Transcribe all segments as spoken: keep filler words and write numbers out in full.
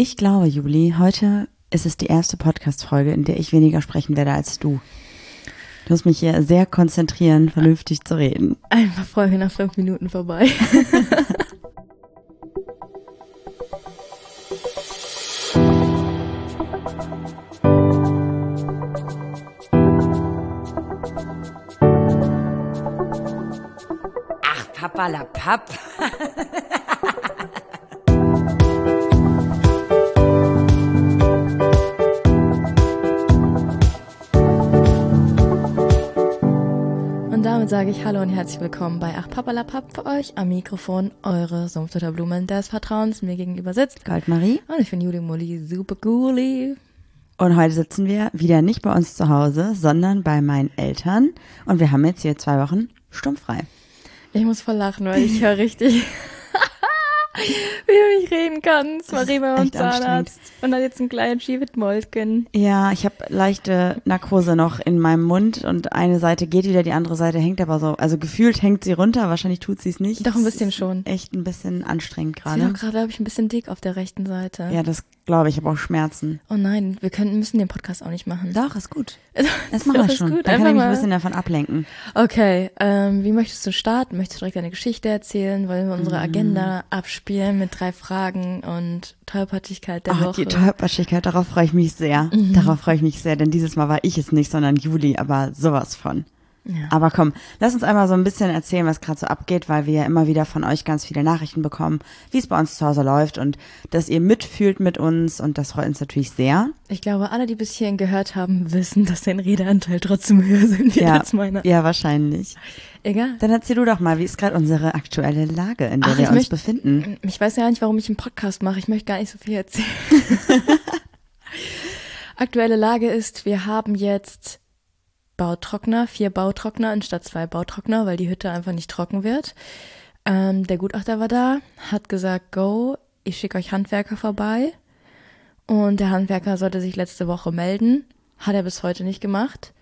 Ich glaube, Juli, heute ist es die erste Podcast-Folge, in der ich weniger sprechen werde als du. Du musst mich hier sehr konzentrieren, vernünftig zu reden. Einfach Folge nach fünf Minuten vorbei. Ach, Papalapap. Und damit sage ich Hallo und herzlich willkommen bei Ach Papalapap, für euch am Mikrofon eure Sumpftutterblumen des Vertrauens. Mir gegenüber sitzt Goldmarie. Und ich bin Juli Molly, super cooli. Und heute sitzen wir wieder nicht bei uns zu Hause, sondern bei meinen Eltern. Und wir haben jetzt hier zwei Wochen sturmfrei. Ich muss voll lachen, weil ich höre richtig, wie du nicht reden kannst. Marie bei uns Zahnarzt und hat jetzt einen kleinen Schiefetmolken. Ja, ich habe leichte Narkose noch in meinem Mund und eine Seite geht wieder, die andere Seite hängt aber so. Also gefühlt hängt sie runter, wahrscheinlich tut sie es nicht. Doch ein bisschen schon. Echt ein bisschen anstrengend Ich bin gerade. auch gerade, glaube ich, ein bisschen dick auf der rechten Seite. Ja, das glaube ich, ich habe auch Schmerzen. Oh nein, wir können, müssen den Podcast auch nicht machen. Doch, ist gut. Das Das machen wir ist schon. gut. Dann kann Einfach ich mich mal- ein bisschen davon ablenken. Okay, ähm, wie möchtest du starten? Möchtest du direkt eine Geschichte erzählen? Wollen wir unsere Agenda abspielen mit drei Fragen und Tollpatschigkeit der Oh, Woche? die Tollpatschigkeit, darauf freue ich mich sehr. Mhm. Darauf freue ich mich sehr, denn dieses Mal war ich es nicht, sondern Juli, aber sowas von. Ja. Aber komm, lass uns einmal so ein bisschen erzählen, was gerade so abgeht, weil wir ja immer wieder von euch ganz viele Nachrichten bekommen, wie es bei uns zu Hause läuft und dass ihr mitfühlt mit uns und das freut uns natürlich sehr. Ich glaube, alle, die bis hierhin gehört haben, wissen, dass dein Redeanteil trotzdem höher sind Ja, als meiner. ja, wahrscheinlich. Egal. Dann erzähl du doch mal, wie ist gerade unsere aktuelle Lage, in der Ach, wir ich uns möcht- befinden? Ich weiß ja nicht, warum ich einen Podcast mache. Ich möchte gar nicht so viel erzählen. Aktuelle Lage ist, wir haben jetzt Bautrockner, vier Bautrockner anstatt zwei Bautrockner, weil die Hütte einfach nicht trocken wird. Ähm, der Gutachter war da, hat gesagt, go, ich schicke euch Handwerker vorbei. Und der Handwerker sollte sich letzte Woche melden. Hat er bis heute nicht gemacht.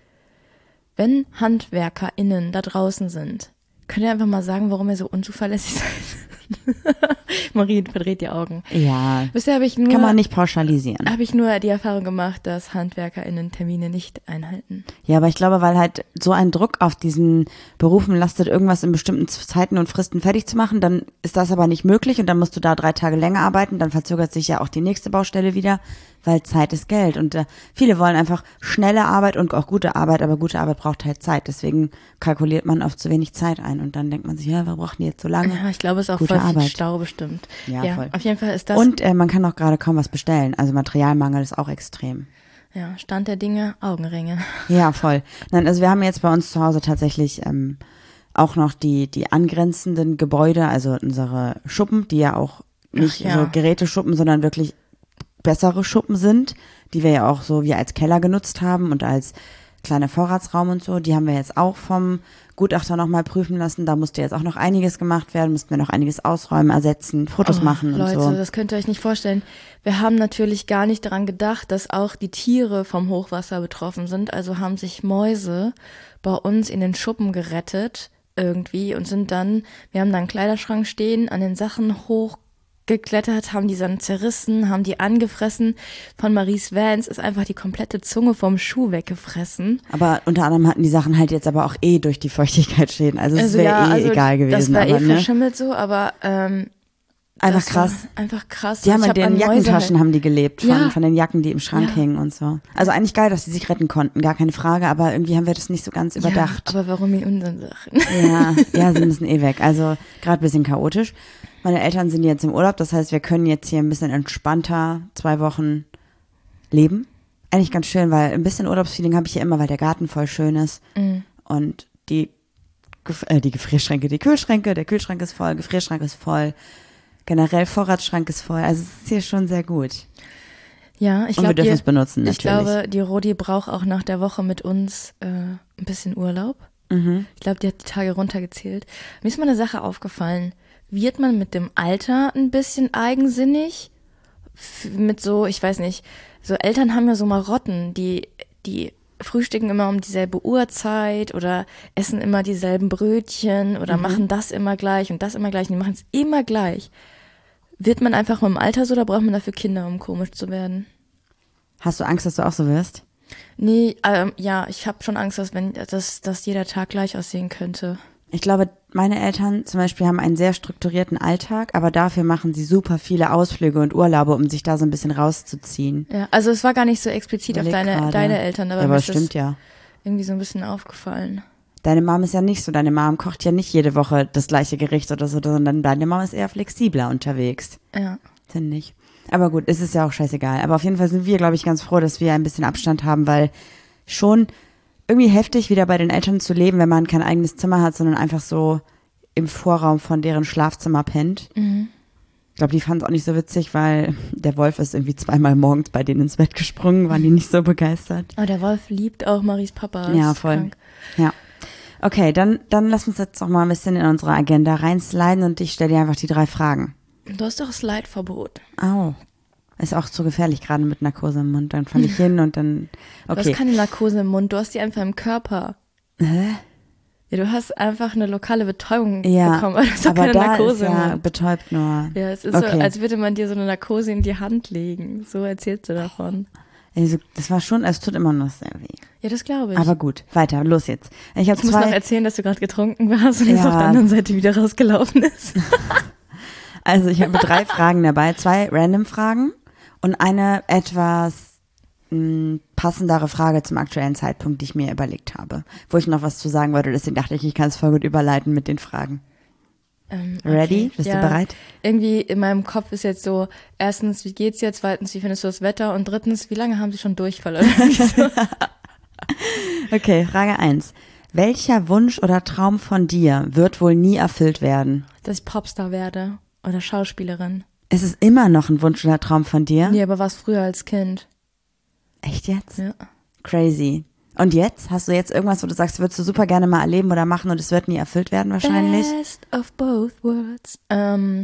Wenn HandwerkerInnen da draußen sind, könnt ihr einfach mal sagen, warum ihr so unzuverlässig seid? Marie verdreht die Augen. Ja, Bisher habe ich nur, kann man nicht pauschalisieren. habe ich nur die Erfahrung gemacht, dass HandwerkerInnen Termine nicht einhalten. Ja, aber ich glaube, weil halt so ein Druck auf diesen Berufen lastet, irgendwas in bestimmten Zeiten und Fristen fertig zu machen, dann ist das aber nicht möglich und dann musst du da drei Tage länger arbeiten, dann verzögert sich ja auch die nächste Baustelle wieder, weil Zeit ist Geld und äh, viele wollen einfach schnelle Arbeit und auch gute Arbeit, aber gute Arbeit braucht halt Zeit, deswegen kalkuliert man oft zu wenig Zeit ein und dann denkt man sich, ja, wir brauchen die jetzt so lange. Ja, ich glaube, es ist auch Gute voll viel Arbeit. Stau bestimmt. Ja, voll. Auf jeden Fall ist das, Und äh, man kann auch gerade kaum was bestellen, also Materialmangel ist auch extrem. ja, Stand der Dinge, Augenringe. Ja, voll. Nein, also wir haben jetzt bei uns zu Hause tatsächlich ähm, auch noch die die angrenzenden Gebäude, also unsere Schuppen, die ja auch nicht Ach ja. so Geräteschuppen, sondern wirklich bessere Schuppen sind, die wir ja auch so wie als Keller genutzt haben und als kleiner Vorratsraum und so. Die haben wir jetzt auch vom Gutachter nochmal prüfen lassen. Da musste jetzt auch noch einiges gemacht werden, mussten wir noch einiges ausräumen, ersetzen, Fotos Oh, machen und Leute, so. das könnt ihr euch nicht vorstellen. Wir haben natürlich gar nicht daran gedacht, dass auch die Tiere vom Hochwasser betroffen sind. Also haben sich Mäuse bei uns in den Schuppen gerettet irgendwie und sind dann, wir haben da einen Kleiderschrank stehen, an den Sachen hochgeklettert, haben die dann zerrissen, haben die angefressen. Von Maries Vans ist einfach die komplette Zunge vom Schuh weggefressen. Aber unter anderem hatten die Sachen halt jetzt aber auch eh durch die Feuchtigkeit Schäden. Also es wäre eh also egal gewesen. Das wäre eh aber, ne? verschimmelt so, aber ähm, Einfach das war krass. Einfach krass. Die haben Ich in hab den an Mäuse Jackentaschen halt- haben die gelebt, von, Ja. von den Jacken, die im Schrank Ja. hingen und so. Also eigentlich geil, dass sie sich retten konnten, gar keine Frage, aber irgendwie haben wir das nicht so ganz überdacht. Ja, aber warum in unseren Sachen? Ja, ja, sie müssen eh weg. Also gerade ein bisschen chaotisch. Meine Eltern sind jetzt im Urlaub, das heißt, wir können jetzt hier ein bisschen entspannter zwei Wochen leben. Eigentlich ganz schön, weil ein bisschen Urlaubsfeeling habe ich hier immer, weil der Garten voll schön ist. Mhm. Und die, Gef- äh, die Gefrierschränke, die Kühlschränke, der Kühlschrank ist voll, Gefrierschrank ist voll. Generell Vorratsschrank ist voll. Also es ist hier schon sehr gut. Ja, ich Und wir glaube, dürfen es benutzen, ich natürlich. glaube, die Rodi braucht auch nach der Woche mit uns äh, ein bisschen Urlaub. Mhm. Ich glaube, die hat die Tage runtergezählt. Mir ist mal eine Sache aufgefallen. Wird man mit dem Alter ein bisschen eigensinnig? F- Mit so, ich weiß nicht, so Eltern haben ja so Marotten, die, die frühstücken immer um dieselbe Uhrzeit oder essen immer dieselben Brötchen oder Mhm. machen das immer gleich und das immer gleich. Und die machen es immer gleich. Wird man einfach mit dem Alter so oder braucht man dafür Kinder, um komisch zu werden? Hast du Angst, dass du auch so wirst? Nee, ähm, ja, ich habe schon Angst, dass, wenn, dass, dass jeder Tag gleich aussehen könnte. Ich glaube, meine Eltern zum Beispiel haben einen sehr strukturierten Alltag, aber dafür machen sie super viele Ausflüge und Urlaube, um sich da so ein bisschen rauszuziehen. Ja, also es war gar nicht so explizit Überleg auf deine, gerade. deine Eltern, aber Ja, mir aber ist das stimmt ja. irgendwie so ein bisschen aufgefallen. Deine Mom ist ja nicht so, deine Mom kocht ja nicht jede Woche das gleiche Gericht oder so, sondern deine Mom ist eher flexibler unterwegs. Ja. Finde ich. Aber gut, es ist ja auch scheißegal. Aber auf jeden Fall sind wir, glaube ich, ganz froh, dass wir ein bisschen Abstand haben, weil schon irgendwie heftig, wieder bei den Eltern zu leben, wenn man kein eigenes Zimmer hat, sondern einfach so im Vorraum von deren Schlafzimmer pennt. Mhm. Ich glaube, die fand es auch nicht so witzig, weil der Wolf ist irgendwie zweimal morgens bei denen ins Bett gesprungen, waren die nicht so begeistert. Aber der Wolf liebt auch Maries Papa. Ja, ist voll. krank. Ja. Okay, dann, dann lass uns jetzt noch mal ein bisschen in unsere Agenda reinsliden und ich stelle dir einfach die drei Fragen. Du hast doch Slide-Verbot. Au. Ist auch zu gefährlich, gerade mit Narkose im Mund. Dann falle ich hin und dann, Du okay. hast keine Narkose im Mund, du hast die einfach im Körper. Hä? Ja, du hast einfach eine lokale Betäubung Ja, bekommen, aber du hast doch aber keine da Narkose ist ja im Mund. betäubt nur. Ja, es ist Okay. so, als würde man dir so eine Narkose in die Hand legen. So erzählst du davon. Also, das war schon, es tut immer noch sehr weh. Ja, das glaube ich. Aber gut, weiter, los jetzt. Ich habe ich muss noch zwei, erzählen, dass du gerade getrunken warst und jetzt Ja. auf der anderen Seite wieder rausgelaufen ist. also ich habe drei Fragen dabei, zwei random Fragen und eine etwas mh, passendere Frage zum aktuellen Zeitpunkt, die ich mir überlegt habe, wo ich noch was zu sagen wollte, deswegen dachte ich, ich kann es voll gut überleiten mit den Fragen. Ähm, Ready? okay. Bist Ja. du bereit? Irgendwie in meinem Kopf ist jetzt so, erstens, wie geht's jetzt? Zweitens, wie findest du das Wetter? Und drittens, wie lange haben sie schon Durchfall? Oder irgendwie so. Okay, Frage eins. Welcher Wunsch oder Traum von dir wird wohl nie erfüllt werden? Dass ich Popstar werde oder Schauspielerin. Ist es immer noch ein Wunsch oder Traum von dir? Nee, aber war es früher als Kind. Echt jetzt? Ja. Crazy. Und jetzt? Hast du jetzt irgendwas, wo du sagst, würdest du super gerne mal erleben oder machen und es wird nie erfüllt werden wahrscheinlich? Best of both worlds. Ähm,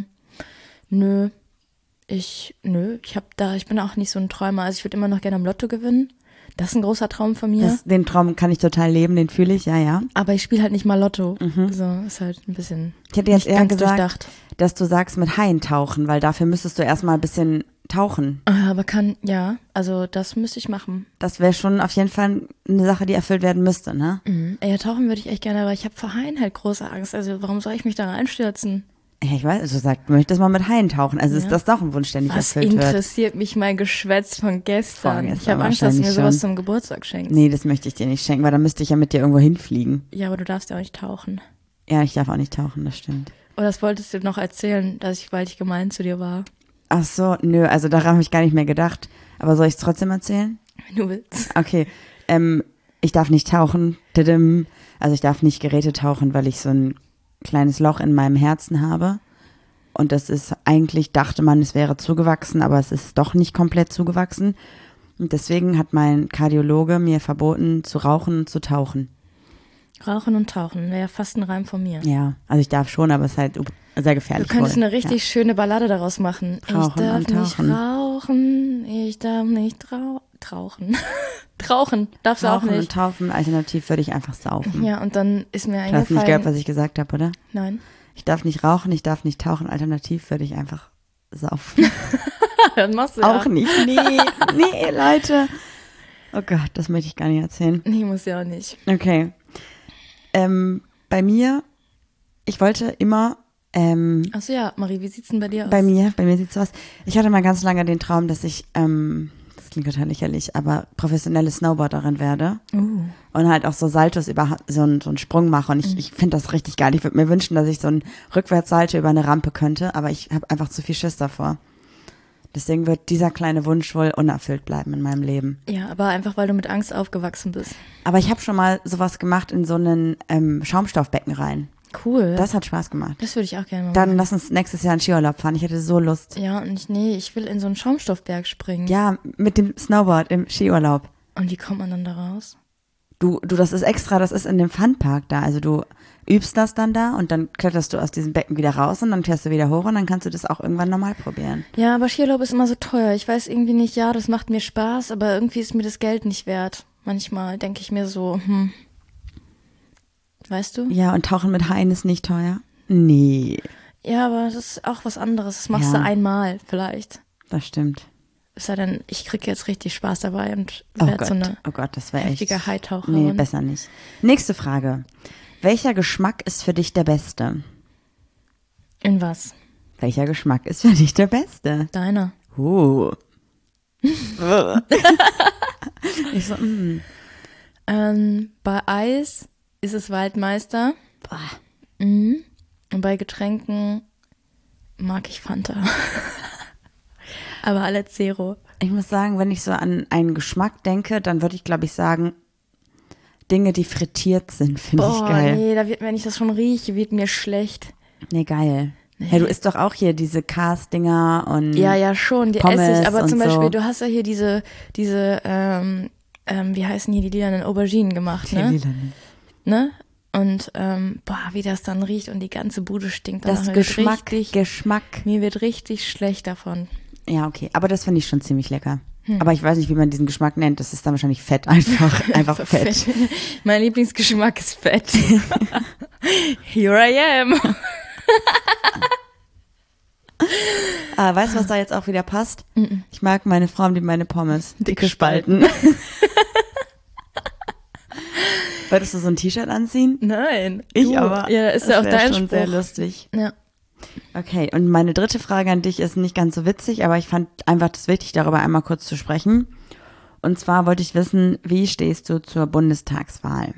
nö. Ich, nö, ich hab da, ich bin auch nicht so ein Träumer. Also ich würde immer noch gerne am Lotto gewinnen. Das ist ein großer Traum von mir. Das, den Traum kann ich total leben, den fühle ich, ja, ja. Aber ich spiele halt nicht mal Lotto. So, ist halt ein bisschen Ich hätte jetzt nicht eher ganz gesagt, durchdacht. dass du sagst mit Haien tauchen, weil dafür müsstest du erstmal ein bisschen tauchen. Ah, Aber kann, ja, also das müsste ich machen. Das wäre schon auf jeden Fall eine Sache, die erfüllt werden müsste, ne? Mhm. Ja, tauchen würde ich echt gerne, aber ich habe vor Haien halt große Angst. Also warum soll ich mich da reinstürzen? Ja, ich weiß, du sagst, du möchtest mal mit Haien tauchen. Also ist das doch ein Wunsch, der nicht Was erfüllt wird. interessiert mich mein Geschwätz von gestern? Vorgestern Ich habe Angst, dass du mir wahrscheinlich sowas schon. zum Geburtstag schenkst. Nee, das möchte ich dir nicht schenken, weil dann müsste ich ja mit dir irgendwo hinfliegen. Ja, aber du darfst ja auch nicht tauchen. Ja, ich darf auch nicht tauchen, das stimmt. Oder das wolltest du noch erzählen, dass ich, weil ich gemein zu dir war. Ach so, nö, also daran habe ich gar nicht mehr gedacht. Aber soll ich es trotzdem erzählen? Wenn du willst. Okay, ähm, ich darf nicht tauchen. Didim. Also ich darf nicht Geräte tauchen, weil ich so ein kleines Loch in meinem Herzen habe. Und das ist eigentlich, dachte man, es wäre zugewachsen, aber es ist doch nicht komplett zugewachsen. Und deswegen hat mein Kardiologe mir verboten, zu rauchen und zu tauchen. Rauchen und tauchen wäre ja fast ein Reim von mir. Ja, also ich darf schon, aber es ist halt sehr Du gefährlich. könntest wohl. eine richtig schöne Ballade daraus machen. Rauchen ich darf und nicht tauchen. rauchen, ich darf nicht trau trauchen. Trauchen, darfst du Ja. auch Rauchen und nicht. taufen, alternativ würde ich einfach saufen. Ja, und dann ist mir Du hast nicht gehört, eingefallen. was ich gesagt habe, oder? Nein. Ich darf nicht rauchen, ich darf nicht tauchen, alternativ würde ich einfach saufen. Dann machst du ja. Auch nicht. Nee, nee, Leute. Oh Gott, das möchte ich gar nicht erzählen. Nee, muss ja auch nicht. Okay. Ähm, bei mir, ich wollte immer, ähm, Achso, ja, Marie, wie sieht's denn bei dir aus? bei mir, bei mir sieht's so aus. Ich hatte mal ganz lange den Traum, dass ich, ähm, das klingt total lächerlich, aber professionelle Snowboarderin werde. Uh. Und halt auch so Saltos über so einen, so einen Sprung mache. Und ich, Mhm. ich finde das richtig geil. Ich würde mir wünschen, dass ich so einen Rückwärtssalto über eine Rampe könnte, aber ich habe einfach zu viel Schiss davor. Deswegen wird dieser kleine Wunsch wohl unerfüllt bleiben in meinem Leben. Ja, aber einfach, weil du mit Angst aufgewachsen bist. Aber ich habe schon mal sowas gemacht in so einen ähm, Schaumstoffbecken rein. Cool. Das hat Spaß gemacht. Das würde ich auch gerne mal Dann machen. lass uns nächstes Jahr in Skiurlaub fahren. Ich hätte so Lust. Ja, und ich, nee, ich will in so einen Schaumstoffberg springen. Ja, mit dem Snowboard im Skiurlaub. Und wie kommt man dann da raus? Du, du, das ist extra, das ist in dem Funpark da. Also du übst das dann da und dann kletterst du aus diesem Becken wieder raus und dann fährst du wieder hoch und dann kannst du das auch irgendwann normal probieren. Ja, aber Skiurlaub ist immer so teuer. Ich weiß irgendwie nicht, ja, das macht mir Spaß, aber irgendwie ist mir das Geld nicht wert. Manchmal denke ich mir so, hm. Weißt du? Ja, und Tauchen mit Haien ist nicht teuer? Nee. Ja, aber das ist auch was anderes. Das machst Ja. du einmal vielleicht. Das stimmt. Es sei denn, ich kriege jetzt richtig Spaß dabei und Oh werde Gott, so eine oh Gott, das wäre echt. heftige Hightaucherin. Nee, besser nicht. Nächste Frage. Welcher Geschmack ist für dich der beste? In was? Welcher Geschmack ist für dich der beste? Deiner. Uh. Ich so, mm. Ähm, bei Eis ist es Waldmeister. Boah. Mhm. Und bei Getränken mag ich Fanta. Aber alle Zero. Ich muss sagen, wenn ich so an einen Geschmack denke, dann würde ich, glaube ich, sagen, Dinge, die frittiert sind, finde ich Boah, geil. nee, da wird, wenn ich das schon rieche, wird mir schlecht. Nee, geil. Ja, du isst doch auch hier diese Cars-Dinger und Ja, ja, schon, die Pommes esse ich. Aber und zum Beispiel, so. du hast ja hier diese, diese, ähm, ähm, wie heißen hier die lilanen Auberginen gemacht, Die ne? Lilanen. ne? Und, ähm, boah, wie das dann riecht und die ganze Bude stinkt. Das danach. Mir wird Geschmack, richtig, Geschmack. Mir wird richtig schlecht davon. Ja, okay. Aber das finde ich schon ziemlich lecker. Hm. Aber ich weiß nicht, wie man diesen Geschmack nennt. Das ist dann wahrscheinlich Fett einfach. Einfach Fett. Mein Lieblingsgeschmack ist Fett. Here I am. Ah, weißt du, was da jetzt auch wieder passt? Mhm. Ich mag meine Frau die meine Pommes. Dick Dicke Spalten. Wolltest du so ein T-Shirt anziehen? Nein. Ich du. aber. Ja, ist Das ja auch wär dein schon Spruch. sehr lustig. Ja. Okay, und meine dritte Frage an dich ist nicht ganz so witzig, aber ich fand einfach das wichtig, darüber einmal kurz zu sprechen. Und zwar wollte ich wissen, wie stehst du zur Bundestagswahl?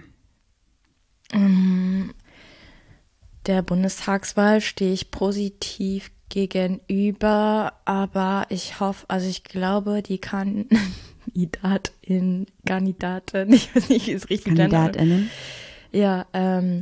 Der Bundestagswahl stehe ich positiv gegenüber, aber ich hoffe, also ich glaube, die Kandidatin, Kandidatin, ich weiß nicht, wie es richtig nennt. KandidatInnen? Ja, ähm,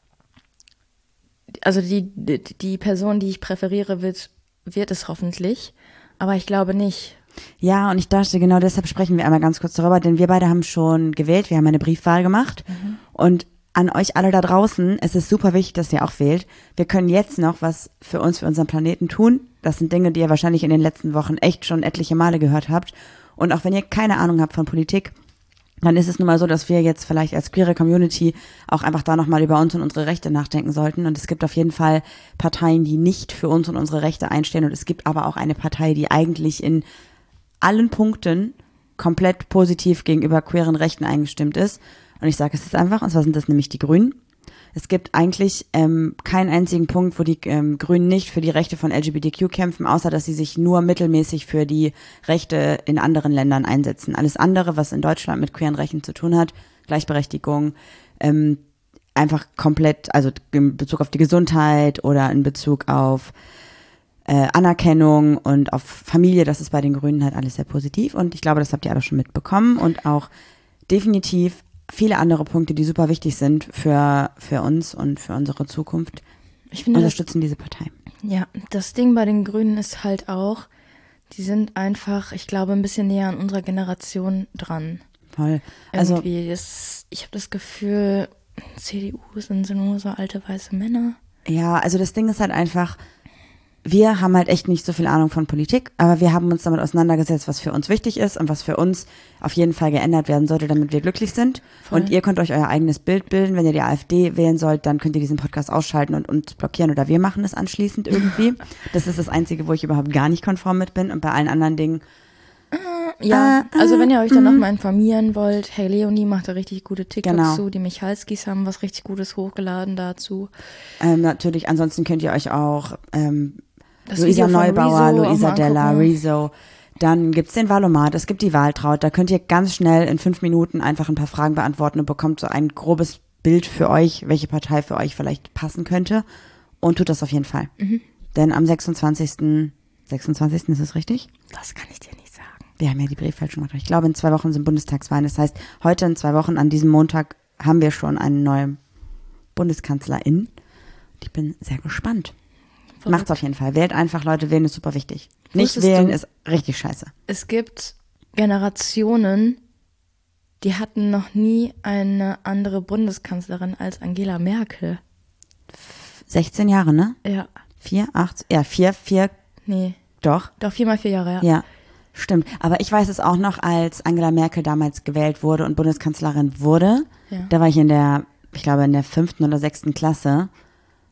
also die, die, die Person, die ich präferiere, wird, wird es hoffentlich, aber ich glaube nicht. Ja, und ich dachte, genau deshalb sprechen wir einmal ganz kurz darüber, denn wir beide haben schon gewählt, wir haben eine Briefwahl gemacht Mhm. und an euch alle da draußen, es ist super wichtig, dass ihr auch wählt. Wir können jetzt noch was für uns, für unseren Planeten tun. Das sind Dinge, die ihr wahrscheinlich in den letzten Wochen echt schon etliche Male gehört habt. Und auch wenn ihr keine Ahnung habt von Politik, dann ist es nun mal so, dass wir jetzt vielleicht als queere Community auch einfach da nochmal über uns und unsere Rechte nachdenken sollten. Und es gibt auf jeden Fall Parteien, die nicht für uns und unsere Rechte einstehen. Und es gibt aber auch eine Partei, die eigentlich in allen Punkten komplett positiv gegenüber queeren Rechten eingestimmt ist. Und ich sage es jetzt einfach, und zwar sind das nämlich die Grünen. Es gibt eigentlich ähm, keinen einzigen Punkt, wo die ähm, Grünen nicht für die Rechte von L G B T Q kämpfen, außer dass sie sich nur mittelmäßig für die Rechte in anderen Ländern einsetzen. Alles andere, was in Deutschland mit queeren Rechten zu tun hat, Gleichberechtigung, ähm, einfach komplett, also in Bezug auf die Gesundheit oder in Bezug auf äh, Anerkennung und auf Familie, das ist bei den Grünen halt alles sehr positiv. Und ich glaube, das habt ihr alle schon mitbekommen und auch definitiv viele andere Punkte, die super wichtig sind für, für uns und für unsere Zukunft, Ich finde, das, unterstützen diese Partei. ja, das Ding bei den Grünen ist halt auch, die sind einfach, ich glaube, ein bisschen näher an unserer Generation dran. Voll. Also, Irgendwie, das, ich habe das Gefühl, C D U sind so nur so alte weiße Männer. ja, also das Ding ist halt einfach, wir haben halt echt nicht so viel Ahnung von Politik, aber wir haben uns damit auseinandergesetzt, was für uns wichtig ist und was für uns auf jeden Fall geändert werden sollte, damit wir glücklich sind. Voll. Und ihr könnt euch euer eigenes Bild bilden. Wenn ihr die AfD wählen sollt, dann könnt ihr diesen Podcast ausschalten und uns blockieren oder wir machen es anschließend irgendwie. Das ist das Einzige, wo ich überhaupt gar nicht konform mit bin und bei allen anderen Dingen. Ja, Äh, also wenn ihr euch dann äh, nochmal informieren wollt, hey, Leonie macht da richtig gute TikToks Genau. zu, die Michalskis haben was richtig Gutes hochgeladen dazu. Ähm, natürlich, ansonsten könnt ihr euch auch ähm, Das Luisa Video von Neubauer, Rezo auch Luisa mal Della, angucken. Rezo. Dann gibt's den Valomat, es gibt die Wahltraut. Da könnt ihr ganz schnell in fünf Minuten einfach ein paar Fragen beantworten und bekommt so ein grobes Bild für euch, welche Partei für euch vielleicht passen könnte. Und tut das auf jeden Fall. Mhm. Denn am sechsundzwanzigsten sechsundzwanzigsten ist es richtig? Das kann ich dir nicht sagen. Wir haben ja die Briefwahl schon gemacht. Ich glaube, in zwei Wochen sind Bundestagswahlen. Das heißt, heute in zwei Wochen, an diesem Montag, haben wir schon eine neue Bundeskanzlerin. Und ich bin sehr gespannt. Macht's auf jeden Fall. Wählt einfach, Leute. Wählen ist super wichtig. Nicht Wusstest wählen du- ist richtig scheiße. Es gibt Generationen, die hatten noch nie eine andere Bundeskanzlerin als Angela Merkel. sechzehn Jahre, ne? Ja, Vier, acht, ja, vier, vier, nee, doch. doch viermal vier Jahre, ja. Ja, stimmt. Aber ich weiß es auch noch, als Angela Merkel damals gewählt wurde und Bundeskanzlerin wurde. Ja. Da war ich in der, ich glaube, in der fünften oder sechsten Klasse.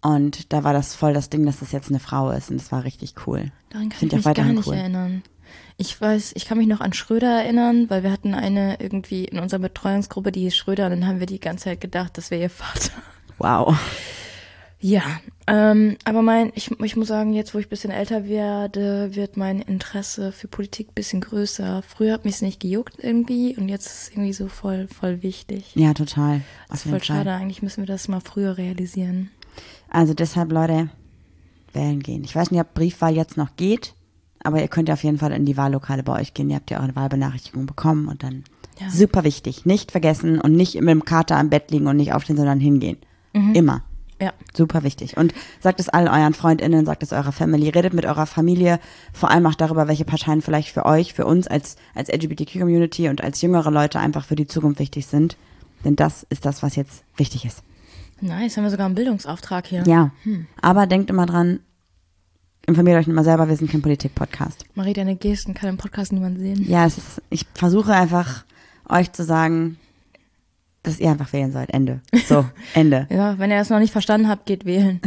Und da war das voll das Ding, dass das jetzt eine Frau ist. Und das war richtig cool. Daran kann Find ich auch mich gar weiterhin nicht cool. erinnern. Ich weiß, ich kann mich noch an Schröder erinnern, weil wir hatten eine irgendwie in unserer Betreuungsgruppe, die hieß Schröder, und dann haben wir die ganze Zeit gedacht, das wäre ihr Vater. Wow. Ja, ähm, aber mein, ich, ich muss sagen, jetzt wo ich ein bisschen älter werde, wird mein Interesse für Politik ein bisschen größer. Früher hat mich es nicht gejuckt irgendwie und jetzt ist es irgendwie so voll, voll wichtig. Ja, total. Das Auf ist voll jeden Fall. schade, eigentlich müssen wir das mal früher realisieren. Also deshalb, Leute, wählen gehen. Ich weiß nicht, ob Briefwahl jetzt noch geht, aber ihr könnt ja auf jeden Fall in die Wahllokale bei euch gehen. Ihr habt ja auch eine Wahlbenachrichtigung bekommen und dann Ja. super wichtig. Nicht vergessen und nicht mit dem Kater am Bett liegen und nicht aufstehen, sondern hingehen. Immer. Ja. Super wichtig. Und sagt es all euren FreundInnen, sagt es eurer Family, redet mit eurer Familie, vor allem auch darüber, welche Parteien vielleicht für euch, für uns als, als L G B T Q-Community und als jüngere Leute einfach für die Zukunft wichtig sind. Denn das ist das, was jetzt wichtig ist. Nice, haben wir sogar einen Bildungsauftrag hier. Ja, aber denkt immer dran, informiert euch immer selber, wir sind kein Politik-Podcast. Marie, deine Gesten kann im Podcast niemand sehen. Ja, es ist, ich versuche einfach, euch zu sagen, dass ihr einfach wählen sollt. Ende. So, Ende. Ja, wenn ihr das noch nicht verstanden habt, geht wählen.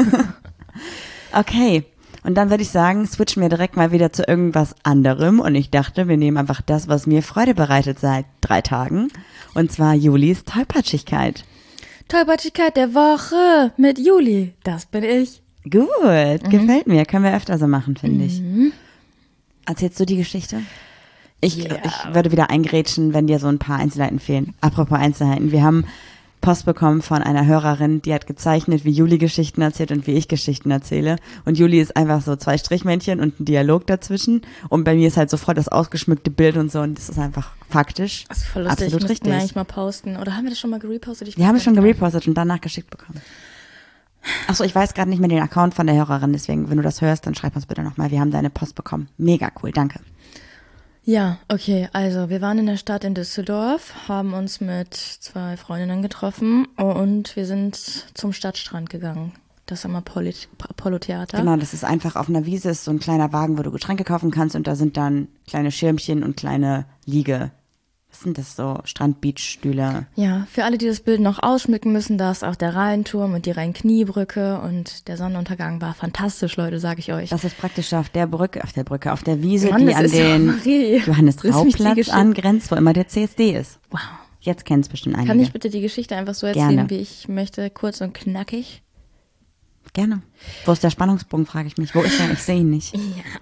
Okay, und dann würde ich sagen, switchen wir direkt mal wieder zu irgendwas anderem. Und ich dachte, wir nehmen einfach das, was mir Freude bereitet seit drei Tagen. Und zwar Julis Tollpatschigkeit. Tollpatschigkeit der Woche mit Juli. Das bin ich. Gut, gefällt mir. Können wir öfter so machen, finde ich. Erzählst du die Geschichte? Ich, Ja. ich würde wieder eingrätschen, wenn dir so ein paar Einzelheiten fehlen. Apropos Einzelheiten. Wir haben Post bekommen von einer Hörerin, die hat gezeichnet, wie Juli Geschichten erzählt und wie ich Geschichten erzähle. Und Juli ist einfach so zwei Strichmännchen und ein Dialog dazwischen. Und bei mir ist halt sofort das ausgeschmückte Bild und so. Und das ist einfach faktisch. Das ist voll lustig. Absolut Müssten richtig. wir eigentlich mal posten. Oder haben wir das schon mal gerepostet? Ich Wir haben es weiß schon gar nicht. gerepostet und danach geschickt bekommen. Achso, ich weiß gerade nicht mehr den Account von der Hörerin, deswegen, wenn du das hörst, dann schreib uns bitte nochmal. Wir haben deine Post bekommen. Mega cool, danke. Ja, okay, also wir waren in der Stadt in Düsseldorf, haben uns mit zwei Freundinnen getroffen und wir sind zum Stadtstrand gegangen. Das Apollo-Theater. Genau, das ist einfach auf einer Wiese, ist so ein kleiner Wagen, wo du Getränke kaufen kannst und da sind dann kleine Schirmchen und kleine Liege. Was sind das so? Strand-Beach-Stühle. Ja, für alle, die das Bild noch ausschmücken müssen, da ist auch der Rheinturm und die Rheinkniebrücke und der Sonnenuntergang war fantastisch, Leute, sage ich euch. Das ist praktisch auf der Brücke, auf der Brücke, auf der Wiese, Mann, die das an ist ja den Marie. Johannes-Rau-Platz Geschichte- angrenzt, wo immer der C S D ist. Wow. Jetzt kennst bestimmt einige. Kann ich bitte die Geschichte einfach so erzählen, Gerne. wie ich möchte, kurz und knackig? Gerne. Wo ist der Spannungsbogen, frage ich mich. Wo ist er? Ich sehe ihn nicht.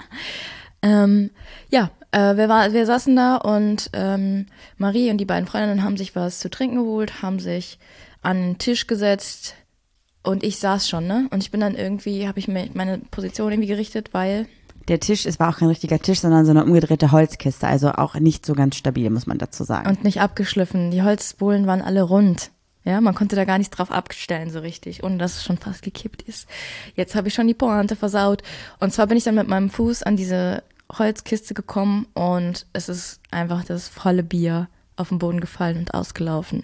Ähm, ja, äh, wir, war, wir saßen da und ähm, Marie und die beiden Freundinnen haben sich was zu trinken geholt, haben sich an den Tisch gesetzt und ich saß schon, ne? Und ich bin dann irgendwie, habe ich mir meine Position irgendwie gerichtet, weil Der Tisch, es war auch kein richtiger Tisch, sondern so eine umgedrehte Holzkiste. Also auch nicht so ganz stabil, muss man dazu sagen. und nicht abgeschliffen. Die Holzbohlen waren alle rund. Ja, man konnte da gar nichts drauf abstellen so richtig, ohne dass es schon fast gekippt ist. Jetzt habe ich schon die Pointe versaut. Und zwar bin ich dann mit meinem Fuß an diese Holzkiste gekommen und es ist einfach das volle Bier auf den Boden gefallen und ausgelaufen.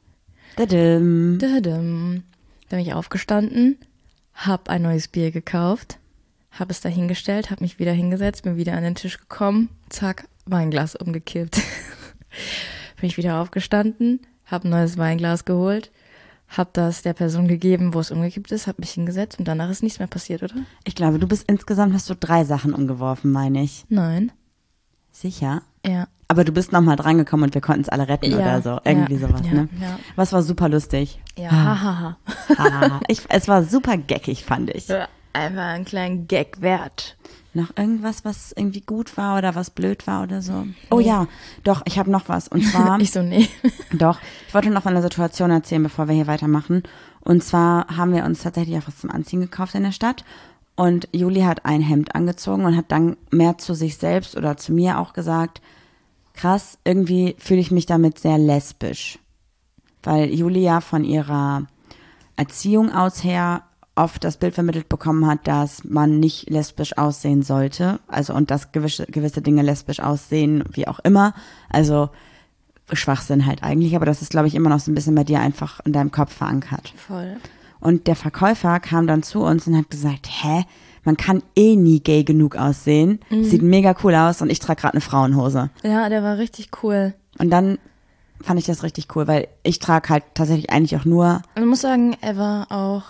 Dadum. Dadum. Dann bin ich aufgestanden, hab ein neues Bier gekauft, hab es da hingestellt, hab mich wieder hingesetzt, bin wieder an den Tisch gekommen, zack, Weinglas umgekippt. Bin ich wieder aufgestanden, hab ein neues Weinglas geholt, hab das der Person gegeben, wo es umgekippt ist, hab mich hingesetzt und danach ist nichts mehr passiert, oder? Ich glaube, du bist insgesamt, hast du drei Sachen umgeworfen, meine ich. Nein. Sicher? Ja. Aber du bist nochmal drangekommen und wir konnten es alle retten Ja, oder so. Irgendwie ja, sowas, ja, ne? ja. Was war super lustig. Ja, hahaha. Ah, ich, es war super geckig, fand ich. Einfach einen kleinen Gag wert. Noch irgendwas, was irgendwie gut war oder was blöd war oder so? Oh ja, doch, ich habe noch was. Und zwar, Ich so, nee. doch, ich wollte noch von einer Situation erzählen, bevor wir hier weitermachen. Und zwar haben wir uns tatsächlich auch was zum Anziehen gekauft in der Stadt. Und Juli hat ein Hemd angezogen und hat dann mehr zu sich selbst oder zu mir auch gesagt, krass, irgendwie fühle ich mich damit sehr lesbisch. Weil Juli ja von ihrer Erziehung aus her oft das Bild vermittelt bekommen hat, dass man nicht lesbisch aussehen sollte. Also und dass gewisse, gewisse Dinge lesbisch aussehen, wie auch immer. Also Schwachsinn halt eigentlich, aber das ist, glaube ich, immer noch so ein bisschen bei dir einfach in deinem Kopf verankert. Voll. Und der Verkäufer kam dann zu uns und hat gesagt, hä, man kann eh nie gay genug aussehen. Sieht mega cool aus und ich trage gerade eine Frauenhose. Ja, der war richtig cool. Und dann fand ich das richtig cool, weil ich trage halt tatsächlich eigentlich auch nur, Und ich muss sagen, er war auch,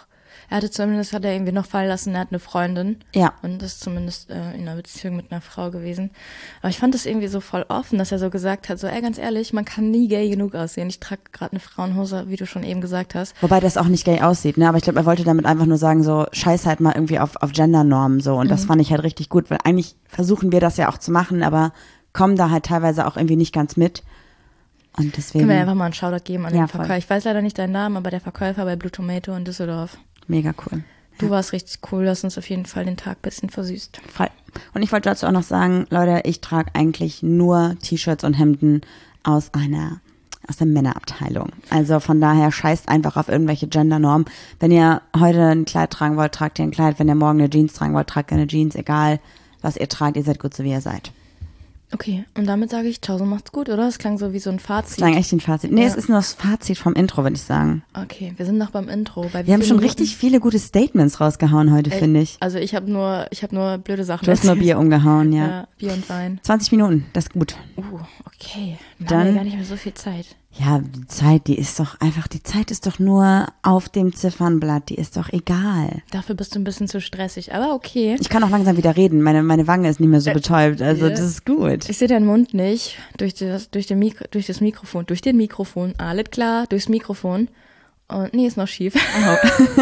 Er hatte zumindest, hat er irgendwie noch fallen lassen, er hat eine Freundin. Ja. Und das ist zumindest äh, in einer Beziehung mit einer Frau gewesen. Aber ich fand das irgendwie so voll offen, dass er so gesagt hat, so ey, ganz ehrlich, man kann nie gay genug aussehen. Ich trage gerade eine Frauenhose, wie du schon eben gesagt hast. Wobei das auch nicht gay aussieht, ne? Aber ich glaube, er wollte damit einfach nur sagen, so scheiß halt mal irgendwie auf, auf Gendernormen so. Und mhm. das fand ich halt richtig gut, weil eigentlich versuchen wir das ja auch zu machen, aber kommen da halt teilweise auch irgendwie nicht ganz mit. Und deswegen. Können wir einfach mal einen Shoutout geben an ja, den Verkäufer. Ich weiß leider nicht deinen Namen, aber der Verkäufer bei Blue Tomato in Düsseldorf. Mega cool. Du ja. warst richtig cool, du hast uns auf jeden Fall den Tag ein bisschen versüßt. Voll. Und ich wollte dazu auch noch sagen, Leute, ich trage eigentlich nur T-Shirts und Hemden aus einer, aus der Männerabteilung. Also von daher scheißt einfach auf irgendwelche Gendernormen. Wenn ihr heute ein Kleid tragen wollt, tragt ihr ein Kleid. Wenn ihr morgen eine Jeans tragen wollt, tragt ihr eine Jeans. Egal, was ihr tragt, ihr seid gut so, wie ihr seid. Okay, und damit sage ich, ciao, so macht's gut, oder? Das klang so wie so ein Fazit. Das klang echt ein Fazit. Nee, ja. es ist nur das Fazit vom Intro, würde ich sagen. Okay, wir sind noch beim Intro. Bei wir haben schon richtig viele gute Statements rausgehauen heute, äh, finde ich. Also ich habe nur, ich habe nur blöde Sachen Du hast nur Bier umgehauen, ja. Ja, Bier und Wein. zwanzig Minuten, das ist gut. Uh, okay. Wir Dann haben ja gar nicht mehr so viel Zeit. Ja, die Zeit, die ist doch einfach, die Zeit ist doch nur auf dem Ziffernblatt, die ist doch egal. Dafür bist du ein bisschen zu stressig, aber okay. Ich kann auch langsam wieder reden, meine, meine Wange ist nicht mehr so betäubt, also yeah. das ist gut. Ich sehe deinen Mund nicht, durch das, durch, den Mikro, durch das Mikrofon, durch den Mikrofon, alles klar, durchs Mikrofon. Und nee, ist noch schief. Oh.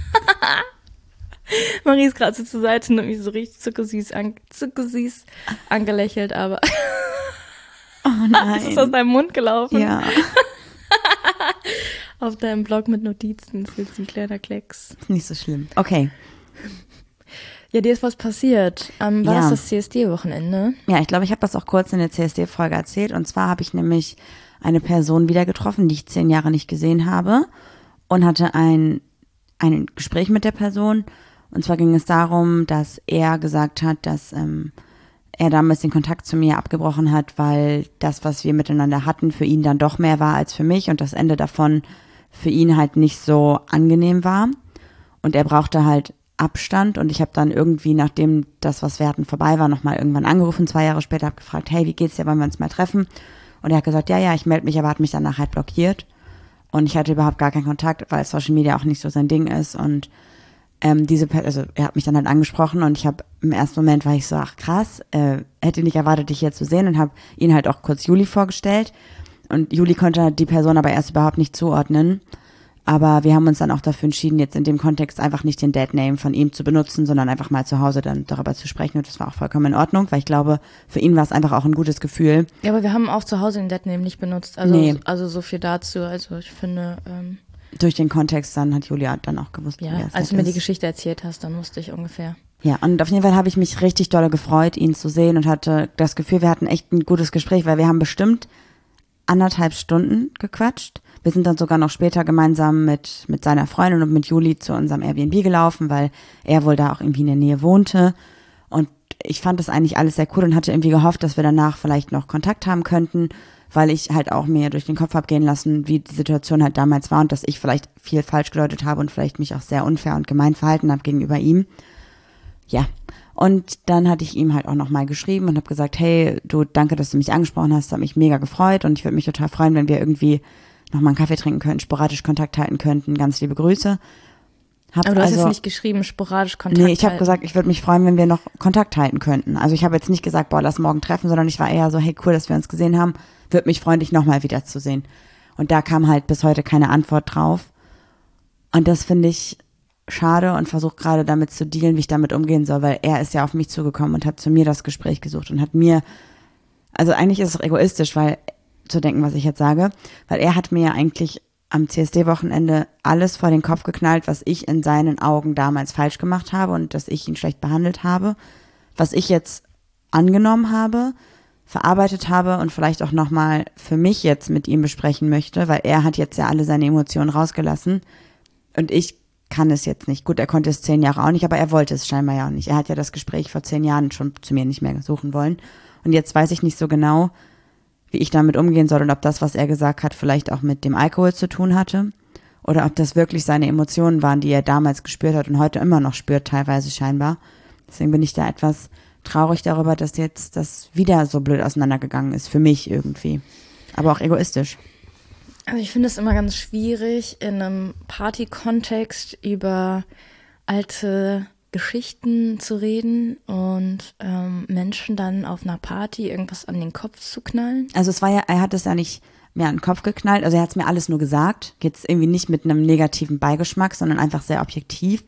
Marie ist gerade so zur Seite und hat mich so richtig zuckersüß, an, zuckersüß angelächelt, aber... Oh nein. Das ist aus deinem Mund gelaufen. Ja. Auf deinem Blog mit Notizen. Das ist jetzt ein kleiner Klecks. Nicht so schlimm. Okay. Ja, dir ist was passiert. Ähm, war ja. das das C S D-Wochenende? Ja, ich glaube, ich habe das auch kurz in der C S D-Folge erzählt. Und zwar habe ich nämlich eine Person wieder getroffen, die ich zehn Jahre nicht gesehen habe. Und hatte ein, ein Gespräch mit der Person. Und zwar ging es darum, dass er gesagt hat, dass... Ähm, er damals den Kontakt zu mir abgebrochen hat, weil das, was wir miteinander hatten, für ihn dann doch mehr war als für mich und das Ende davon für ihn halt nicht so angenehm war. Und er brauchte halt Abstand und ich habe dann irgendwie, nachdem das, was wir hatten, vorbei war, nochmal irgendwann angerufen, zwei Jahre später, habe gefragt, hey, wie geht's dir, wollen wir uns mal treffen? Und er hat gesagt, ja, ja, ich melde mich, aber hat mich danach halt blockiert. Und ich hatte überhaupt gar keinen Kontakt, weil Social Media auch nicht so sein Ding ist und Ähm, diese, also er hat mich dann halt angesprochen und ich habe im ersten Moment war ich so, ach krass, äh, hätte nicht erwartet, dich hier zu sehen und habe ihn halt auch kurz Juli vorgestellt und Juli konnte die Person aber erst überhaupt nicht zuordnen, aber wir haben uns dann auch dafür entschieden, jetzt in dem Kontext einfach nicht den Deadname von ihm zu benutzen, sondern einfach mal zu Hause dann darüber zu sprechen und das war auch vollkommen in Ordnung, weil ich glaube, für ihn war es einfach auch ein gutes Gefühl. Ja, aber wir haben auch zu Hause den Deadname nicht benutzt, also, nee. also so viel dazu, also ich finde... Ähm Durch den Kontext dann hat Julia dann auch gewusst, ja, wer es als halt du mir ist. die Geschichte erzählt hast, dann wusste ich ungefähr. Ja, und auf jeden Fall habe ich mich richtig dolle gefreut, ihn zu sehen und hatte das Gefühl, wir hatten echt ein gutes Gespräch, weil wir haben bestimmt anderthalb Stunden gequatscht. Wir sind dann sogar noch später gemeinsam mit mit seiner Freundin und mit Juli zu unserem Airbnb gelaufen, weil er wohl da auch irgendwie in der Nähe wohnte. Und ich fand das eigentlich alles sehr cool und hatte irgendwie gehofft, dass wir danach vielleicht noch Kontakt haben könnten, weil ich halt auch mir durch den Kopf habe gehen lassen, wie die Situation halt damals war und dass ich vielleicht viel falsch gedeutet habe und vielleicht mich auch sehr unfair und gemein verhalten habe gegenüber ihm. Ja, und dann hatte ich ihm halt auch nochmal geschrieben und habe gesagt, hey, du, danke, dass du mich angesprochen hast, das hat mich mega gefreut und ich würde mich total freuen, wenn wir irgendwie nochmal einen Kaffee trinken könnten, sporadisch Kontakt halten könnten, ganz liebe Grüße. Hab Aber du hast also, jetzt nicht geschrieben, sporadisch Kontakt Nee, ich habe halten. gesagt, ich würde mich freuen, wenn wir noch Kontakt halten könnten. Also ich habe jetzt nicht gesagt, boah, lass morgen treffen, sondern ich war eher so, hey, cool, dass wir uns gesehen haben, würde mich freuen, dich nochmal wiederzusehen. Und da kam halt bis heute keine Antwort drauf. Und das finde ich schade und versuche gerade damit zu dealen, wie ich damit umgehen soll, weil er ist ja auf mich zugekommen und hat zu mir das Gespräch gesucht und hat mir, also eigentlich ist es auch egoistisch, weil zu denken, was ich jetzt sage, weil er hat mir ja eigentlich am C S D-Wochenende alles vor den Kopf geknallt, was ich in seinen Augen damals falsch gemacht habe und dass ich ihn schlecht behandelt habe, was ich jetzt angenommen habe, verarbeitet habe und vielleicht auch nochmal für mich jetzt mit ihm besprechen möchte, weil er hat jetzt ja alle seine Emotionen rausgelassen und ich kann es jetzt nicht. Gut, er konnte es zehn Jahre auch nicht, aber er wollte es scheinbar ja auch nicht. Er hat ja das Gespräch vor zehn Jahren schon zu mir nicht mehr suchen wollen und jetzt weiß ich nicht so genau, wie ich damit umgehen soll und ob das, was er gesagt hat, vielleicht auch mit dem Alkohol zu tun hatte oder ob das wirklich seine Emotionen waren, die er damals gespürt hat und heute immer noch spürt, teilweise scheinbar. Deswegen bin ich da etwas traurig darüber, dass jetzt das wieder so blöd auseinandergegangen ist, für mich irgendwie. Aber auch egoistisch. Also ich finde es immer ganz schwierig, in einem Party-Kontext über alte Geschichten zu reden und ähm, Menschen dann auf einer Party irgendwas an den Kopf zu knallen. Also es war ja, er hat es ja nicht mir an den Kopf geknallt, also er hat es mir alles nur gesagt, jetzt irgendwie nicht mit einem negativen Beigeschmack, sondern einfach sehr objektiv.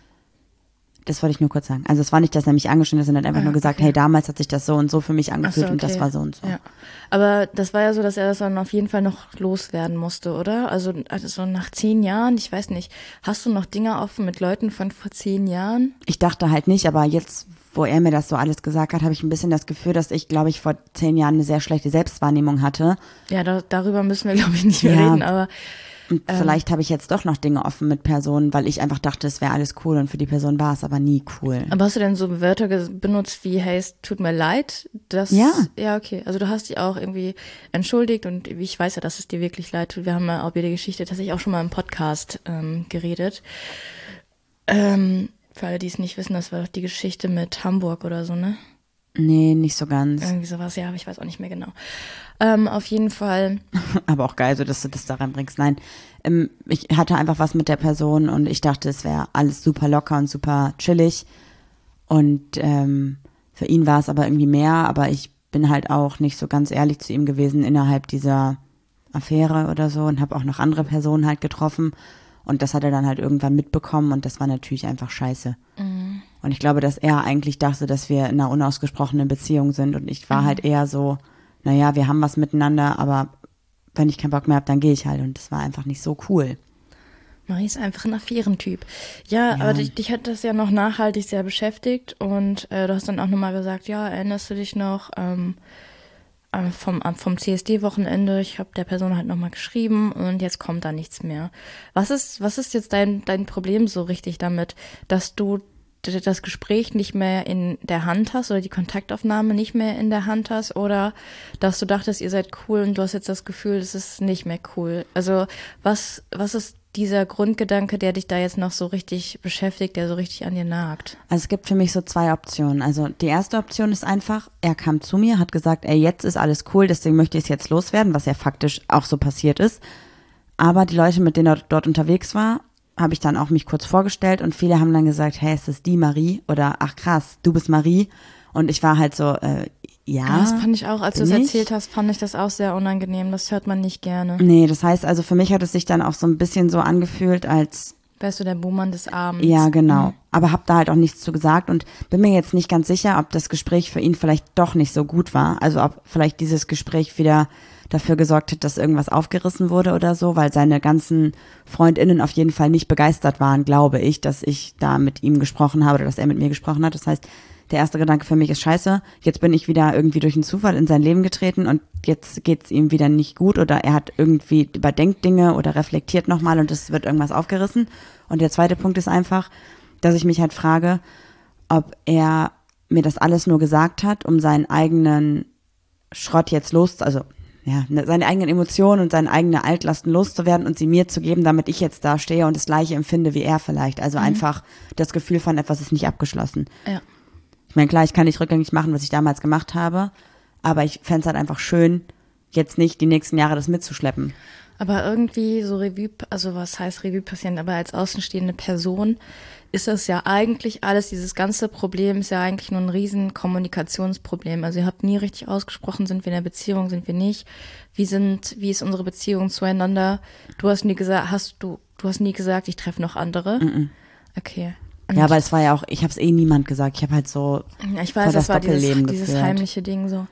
Das wollte ich nur kurz sagen. Also es war nicht, dass er mich angeschnitten hat, sondern einfach Ah, nur gesagt, okay. hey, damals hat sich das so und so für mich Ach angefühlt so, und das okay. war so und so. Ja. Aber das war ja so, dass er das dann auf jeden Fall noch loswerden musste, oder? Also, also so nach zehn Jahren, ich weiß nicht, hast du noch Dinge offen mit Leuten von vor zehn Jahren? Ich dachte halt nicht, aber jetzt, wo er mir das so alles gesagt hat, habe ich ein bisschen das Gefühl, dass ich, glaube ich, vor zehn Jahren eine sehr schlechte Selbstwahrnehmung hatte. Ja, da, darüber müssen wir, glaube ich, nicht mehr Ja. reden, aber Und ähm, vielleicht habe ich jetzt doch noch Dinge offen mit Personen, weil ich einfach dachte, es wäre alles cool und für die Person war es aber nie cool. Aber hast du denn so Wörter ge- benutzt wie, hey, es tut mir leid? Das, Ja. Ja, okay. Also du hast dich auch irgendwie entschuldigt und ich weiß ja, dass es dir wirklich leid tut. Wir haben ja auch über die Geschichte tatsächlich auch schon mal im Podcast ähm, geredet. Ähm, für alle, die es nicht wissen, das war doch die Geschichte mit Hamburg oder so, ne? Nee, nicht so ganz. Irgendwie sowas, ja, aber ich weiß auch nicht mehr genau. Ähm, auf jeden Fall. Aber auch geil, so dass du das da reinbringst. Nein, ähm, ich hatte einfach was mit der Person und ich dachte, es wäre alles super locker und super chillig. Und ähm, für ihn war es aber irgendwie mehr, aber ich bin halt auch nicht so ganz ehrlich zu ihm gewesen innerhalb dieser Affäre oder so und habe auch noch andere Personen halt getroffen. Und das hat er dann halt irgendwann mitbekommen und das war natürlich einfach scheiße. Mhm. Und ich glaube, dass er eigentlich dachte, dass wir in einer unausgesprochenen Beziehung sind und ich war Mhm. halt eher so, naja, wir haben was miteinander, aber wenn ich keinen Bock mehr habe, dann gehe ich halt und das war einfach nicht so cool. Marie ist einfach ein Affärentyp. Ja, Ja. aber dich, dich hat das ja noch nachhaltig sehr beschäftigt und äh, du hast dann auch nochmal gesagt, ja, erinnerst du dich noch ähm, äh, vom, äh, vom C S D-Wochenende? Ich habe der Person halt nochmal geschrieben und jetzt kommt da nichts mehr. Was ist, was ist jetzt dein, dein Problem so richtig damit, dass du d- das Gespräch nicht mehr in der Hand hast oder die Kontaktaufnahme nicht mehr in der Hand hast oder dass du dachtest, ihr seid cool und du hast jetzt das Gefühl, es ist nicht mehr cool. Also was, was ist dieser Grundgedanke, der dich da jetzt noch so richtig beschäftigt, der so richtig an dir nagt? Also es gibt für mich so zwei Optionen. Also die erste Option ist einfach, er kam zu mir, hat gesagt, ey, jetzt ist alles cool, deswegen möchte ich es jetzt loswerden, was ja faktisch auch so passiert ist. Aber die Leute, mit denen er dort unterwegs war, habe ich dann auch mich kurz vorgestellt und viele haben dann gesagt, hey, ist das die Marie? Oder ach krass, du bist Marie. Und ich war halt so, äh, ja. Ja, das fand ich auch, als du es bin ich? erzählt hast, fand ich das auch sehr unangenehm. Das hört man nicht gerne. Nee, das heißt also für mich hat es sich dann auch so ein bisschen so angefühlt, als Wärst du der Buhmann des Abends? ja, genau. Mhm. Aber hab da halt auch nichts zu gesagt und bin mir jetzt nicht ganz sicher, ob das Gespräch für ihn vielleicht doch nicht so gut war. Also ob vielleicht dieses Gespräch wieder dafür gesorgt hat, dass irgendwas aufgerissen wurde oder so, weil seine ganzen FreundInnen auf jeden Fall nicht begeistert waren, glaube ich, dass ich da mit ihm gesprochen habe oder dass er mit mir gesprochen hat. Das heißt, der erste Gedanke für mich ist scheiße, jetzt bin ich wieder irgendwie durch einen Zufall in sein Leben getreten und jetzt geht's ihm wieder nicht gut oder er hat irgendwie überdenkt Dinge oder reflektiert nochmal und es wird irgendwas aufgerissen. Und der zweite Punkt ist einfach, dass ich mich halt frage, ob er mir das alles nur gesagt hat, um seinen eigenen Schrott jetzt los, also ja, seine eigenen Emotionen und seine eigene Altlasten loszuwerden und sie mir zu geben, damit ich jetzt da stehe und das Gleiche empfinde wie er vielleicht. Also Mhm. einfach das Gefühl von etwas ist nicht abgeschlossen. Ja. Ich meine, klar, ich kann nicht rückgängig machen, was ich damals gemacht habe, aber ich fände es halt einfach schön, jetzt nicht die nächsten Jahre das mitzuschleppen. Aber irgendwie so Revue, also was heißt Revue passieren, aber als außenstehende Person ist das ja eigentlich alles, dieses ganze Problem ist ja eigentlich nur ein riesen Kommunikationsproblem. Also ihr habt nie richtig ausgesprochen, sind wir in einer Beziehung, sind wir nicht? Wie sind, wie ist unsere Beziehung zueinander? Du hast nie gesagt, hast du, du hast nie gesagt, ich treffe noch andere? Mm-mm. Okay. Ja, aber es war ja auch, ich habe es eh niemand gesagt. Ich habe halt so Ja, ich voll weiß, das das war dieses, Doppelleben dieses geführt. heimliche Ding so.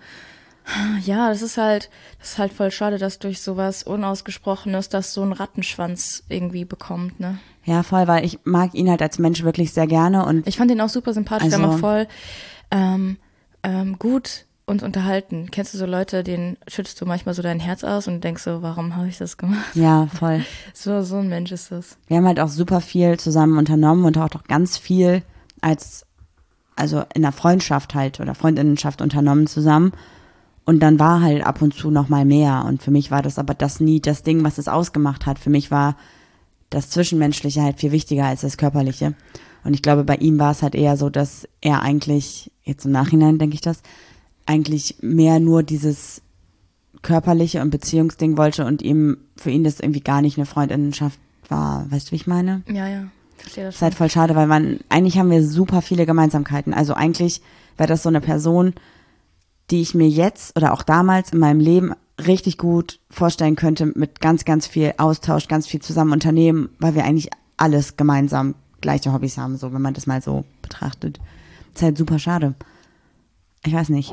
Ja, das ist halt, das ist halt voll schade, dass durch sowas Unausgesprochenes das so einen Rattenschwanz irgendwie bekommt, ne? Ja, voll, weil ich mag ihn halt als Mensch wirklich sehr gerne und Ich fand ihn auch super sympathisch, Also- der war voll ähm, ähm, gut uns unterhalten. Kennst du so Leute, denen schüttest du manchmal so dein Herz aus und denkst so, warum habe ich das gemacht? ja, voll. So, so ein Mensch ist das. Wir haben halt auch super viel zusammen unternommen und auch doch ganz viel als, also in der Freundschaft halt oder Freundinnenschaft unternommen zusammen. Und dann war halt ab und zu noch mal mehr. Und für mich war das aber das nie das Ding, was es ausgemacht hat. Für mich war das Zwischenmenschliche halt viel wichtiger als das Körperliche. Und ich glaube, bei ihm war es halt eher so, dass er eigentlich, jetzt im Nachhinein denke ich das, eigentlich mehr nur dieses körperliche und Beziehungsding wollte und ihm für ihn das irgendwie gar nicht eine Freundinnenschaft war. Weißt du, wie ich meine? Ja, ja. Verstehe das Das ist halt voll schade, weil man, eigentlich haben wir super viele Gemeinsamkeiten. Also eigentlich wäre das so eine Person, die ich mir jetzt oder auch damals in meinem Leben richtig gut vorstellen könnte, mit ganz, ganz viel Austausch, ganz viel zusammen unternehmen, weil wir eigentlich alles gemeinsam gleiche Hobbys haben, so wenn man das mal so betrachtet. Das ist halt super schade. Ich weiß nicht.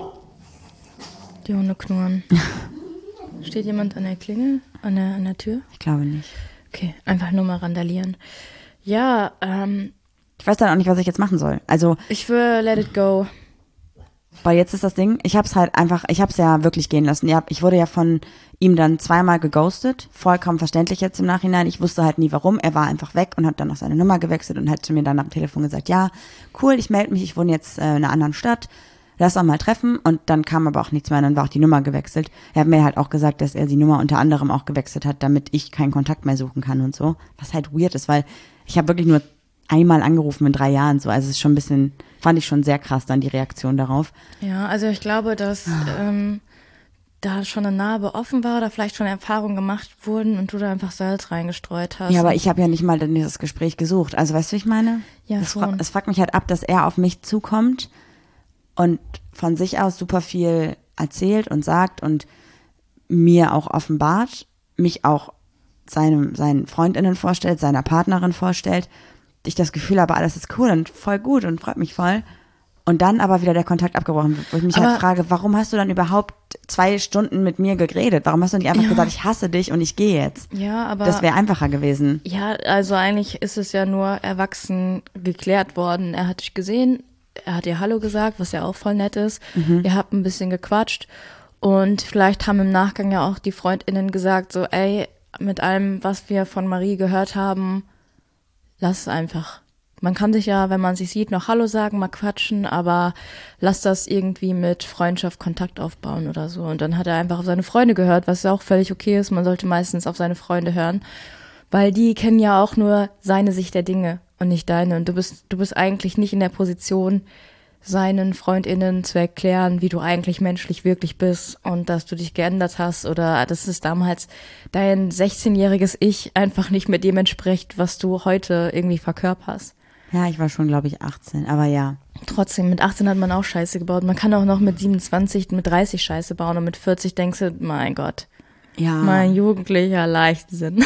Die Hunde knurren. Steht jemand an der Klingel, an der, an der Tür? Ich glaube nicht. Okay, einfach nur mal randalieren. Ja, ähm. Ich weiß dann auch nicht, was ich jetzt machen soll. Also. Ich will let it go. Weil jetzt ist das Ding, ich hab's halt einfach, ich hab's ja wirklich gehen lassen. Ja, ich wurde ja von ihm dann zweimal geghostet. Vollkommen verständlich jetzt im Nachhinein. Ich wusste halt nie warum. Er war einfach weg und hat dann noch seine Nummer gewechselt und hat zu mir dann am Telefon gesagt, ja, cool, ich melde mich, ich wohne jetzt äh, in einer anderen Stadt. Lass auch mal treffen. Und dann kam aber auch nichts mehr, dann war auch die Nummer gewechselt. Er hat mir halt auch gesagt, dass er die Nummer unter anderem auch gewechselt hat, damit ich keinen Kontakt mehr suchen kann und so. Was halt weird ist, weil ich habe wirklich nur einmal angerufen in drei Jahren so. Also es ist schon ein bisschen, fand ich schon sehr krass dann die Reaktion darauf. Ja, also ich glaube, dass ähm, da schon eine Narbe offen war oder vielleicht schon Erfahrungen gemacht wurden und du da einfach Salz reingestreut hast. Ja, aber ich habe ja nicht mal dann dieses Gespräch gesucht. Also weißt du, wie ich meine? Ja, es, schon. es fuckt mich halt ab, dass er auf mich zukommt und von sich aus super viel erzählt und sagt und mir auch offenbart, mich auch seinem, seinen FreundInnen vorstellt, seiner Partnerin vorstellt. Ich das Gefühl habe, alles ist cool und voll gut und freut mich voll. Und dann aber wieder der Kontakt abgebrochen wird, wo ich mich aber halt frage, warum hast du dann überhaupt zwei Stunden mit mir geredet? Warum hast du nicht einfach ja. gesagt, ich hasse dich und ich gehe jetzt? Ja, aber das wäre einfacher gewesen. Ja, also eigentlich ist es ja nur erwachsen geklärt worden. Er hat dich gesehen, er hat dir Hallo gesagt, was ja auch voll nett ist. Mhm. Ihr habt ein bisschen gequatscht und vielleicht haben im Nachgang ja auch die FreundInnen gesagt, so ey, mit allem, was wir von Marie gehört haben, lass es einfach. Man kann sich ja, wenn man sich sieht, noch Hallo sagen, mal quatschen, aber lass das irgendwie mit Freundschaft Kontakt aufbauen oder so. Und dann hat er einfach auf seine Freunde gehört, was ja auch völlig okay ist. Man sollte meistens auf seine Freunde hören, weil die kennen ja auch nur seine Sicht der Dinge und nicht deine. Und du bist, du bist eigentlich nicht in der Position, seinen FreundInnen zu erklären, wie du eigentlich menschlich wirklich bist und dass du dich geändert hast oder dass es damals dein sechzehnjähriges Ich einfach nicht mit dem entspricht, was du heute irgendwie verkörperst. Ja, ich war schon, glaube ich, achtzehn, aber ja. Trotzdem, mit achtzehn hat man auch Scheiße gebaut. Man kann auch noch mit siebenundzwanzig, mit dreißig Scheiße bauen und mit vierzig denkst du, mein Gott, ja. mein jugendlicher Leichtsinn.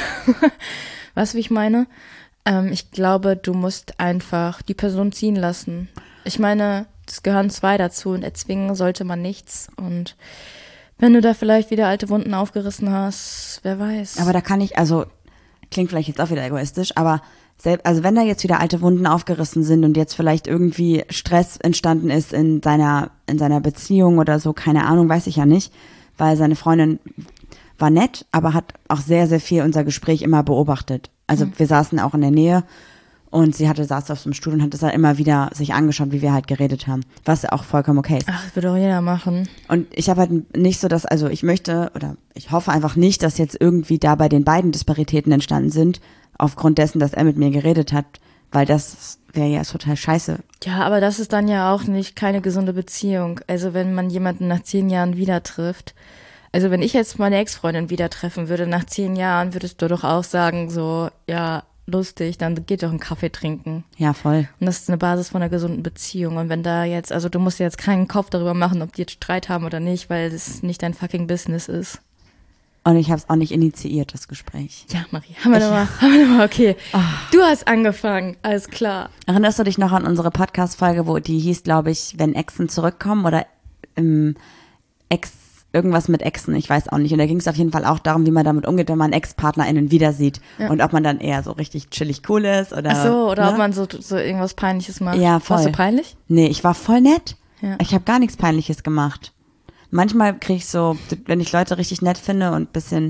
Weißt du, wie ich meine? Ähm, ich glaube, du musst einfach die Person ziehen lassen. Ich meine, es gehören zwei dazu und erzwingen sollte man nichts. Und wenn du da vielleicht wieder alte Wunden aufgerissen hast, wer weiß. Aber da kann ich, also klingt vielleicht jetzt auch wieder egoistisch, aber selbst, also wenn da jetzt wieder alte Wunden aufgerissen sind und jetzt vielleicht irgendwie Stress entstanden ist in seiner, in seiner Beziehung oder so, keine Ahnung, weiß ich ja nicht, weil seine Freundin war nett, aber hat auch sehr, sehr viel unser Gespräch immer beobachtet. Also mhm. wir saßen auch in der Nähe und sie hatte, saß auf so einem Stuhl und hat das halt immer wieder sich angeschaut, wie wir halt geredet haben, was auch vollkommen okay ist. Ach, das würde auch jeder machen. Und ich habe halt nicht so, dass, also ich möchte oder ich hoffe einfach nicht, dass jetzt irgendwie da bei den beiden Disparitäten entstanden sind, aufgrund dessen, dass er mit mir geredet hat, weil das wäre ja total scheiße. Ja, aber das ist dann ja auch nicht keine gesunde Beziehung. Also wenn man jemanden nach zehn Jahren wieder trifft, also wenn ich jetzt meine Ex-Freundin wieder treffen würde nach zehn Jahren, würdest du doch auch sagen so, ja, lustig, dann geht doch einen Kaffee trinken. Ja, voll. Und das ist eine Basis von einer gesunden Beziehung. Und wenn da jetzt, also du musst dir jetzt keinen Kopf darüber machen, ob die jetzt Streit haben oder nicht, weil das nicht dein fucking Business ist. Und ich habe es auch nicht initiiert, das Gespräch. Ja, Marie, haben wir nochmal, haben wir nochmal, okay. Oh. Du hast angefangen, alles klar. Erinnerst du dich noch an unsere Podcast-Folge, wo die hieß, glaube ich, wenn Exen zurückkommen oder ähm, Ex, irgendwas mit Exen, ich weiß auch nicht. Und da ging es auf jeden Fall auch darum, wie man damit umgeht, wenn man Ex-PartnerInnen wieder sieht. Ja. Und ob man dann eher so richtig chillig cool ist oder. Ach so, oder ne? ob man so, so irgendwas Peinliches macht. Ja, voll. Warst du peinlich? Nee, ich war voll nett. Ja. Ich habe gar nichts Peinliches gemacht. Manchmal kriege ich so, wenn ich Leute richtig nett finde und ein bisschen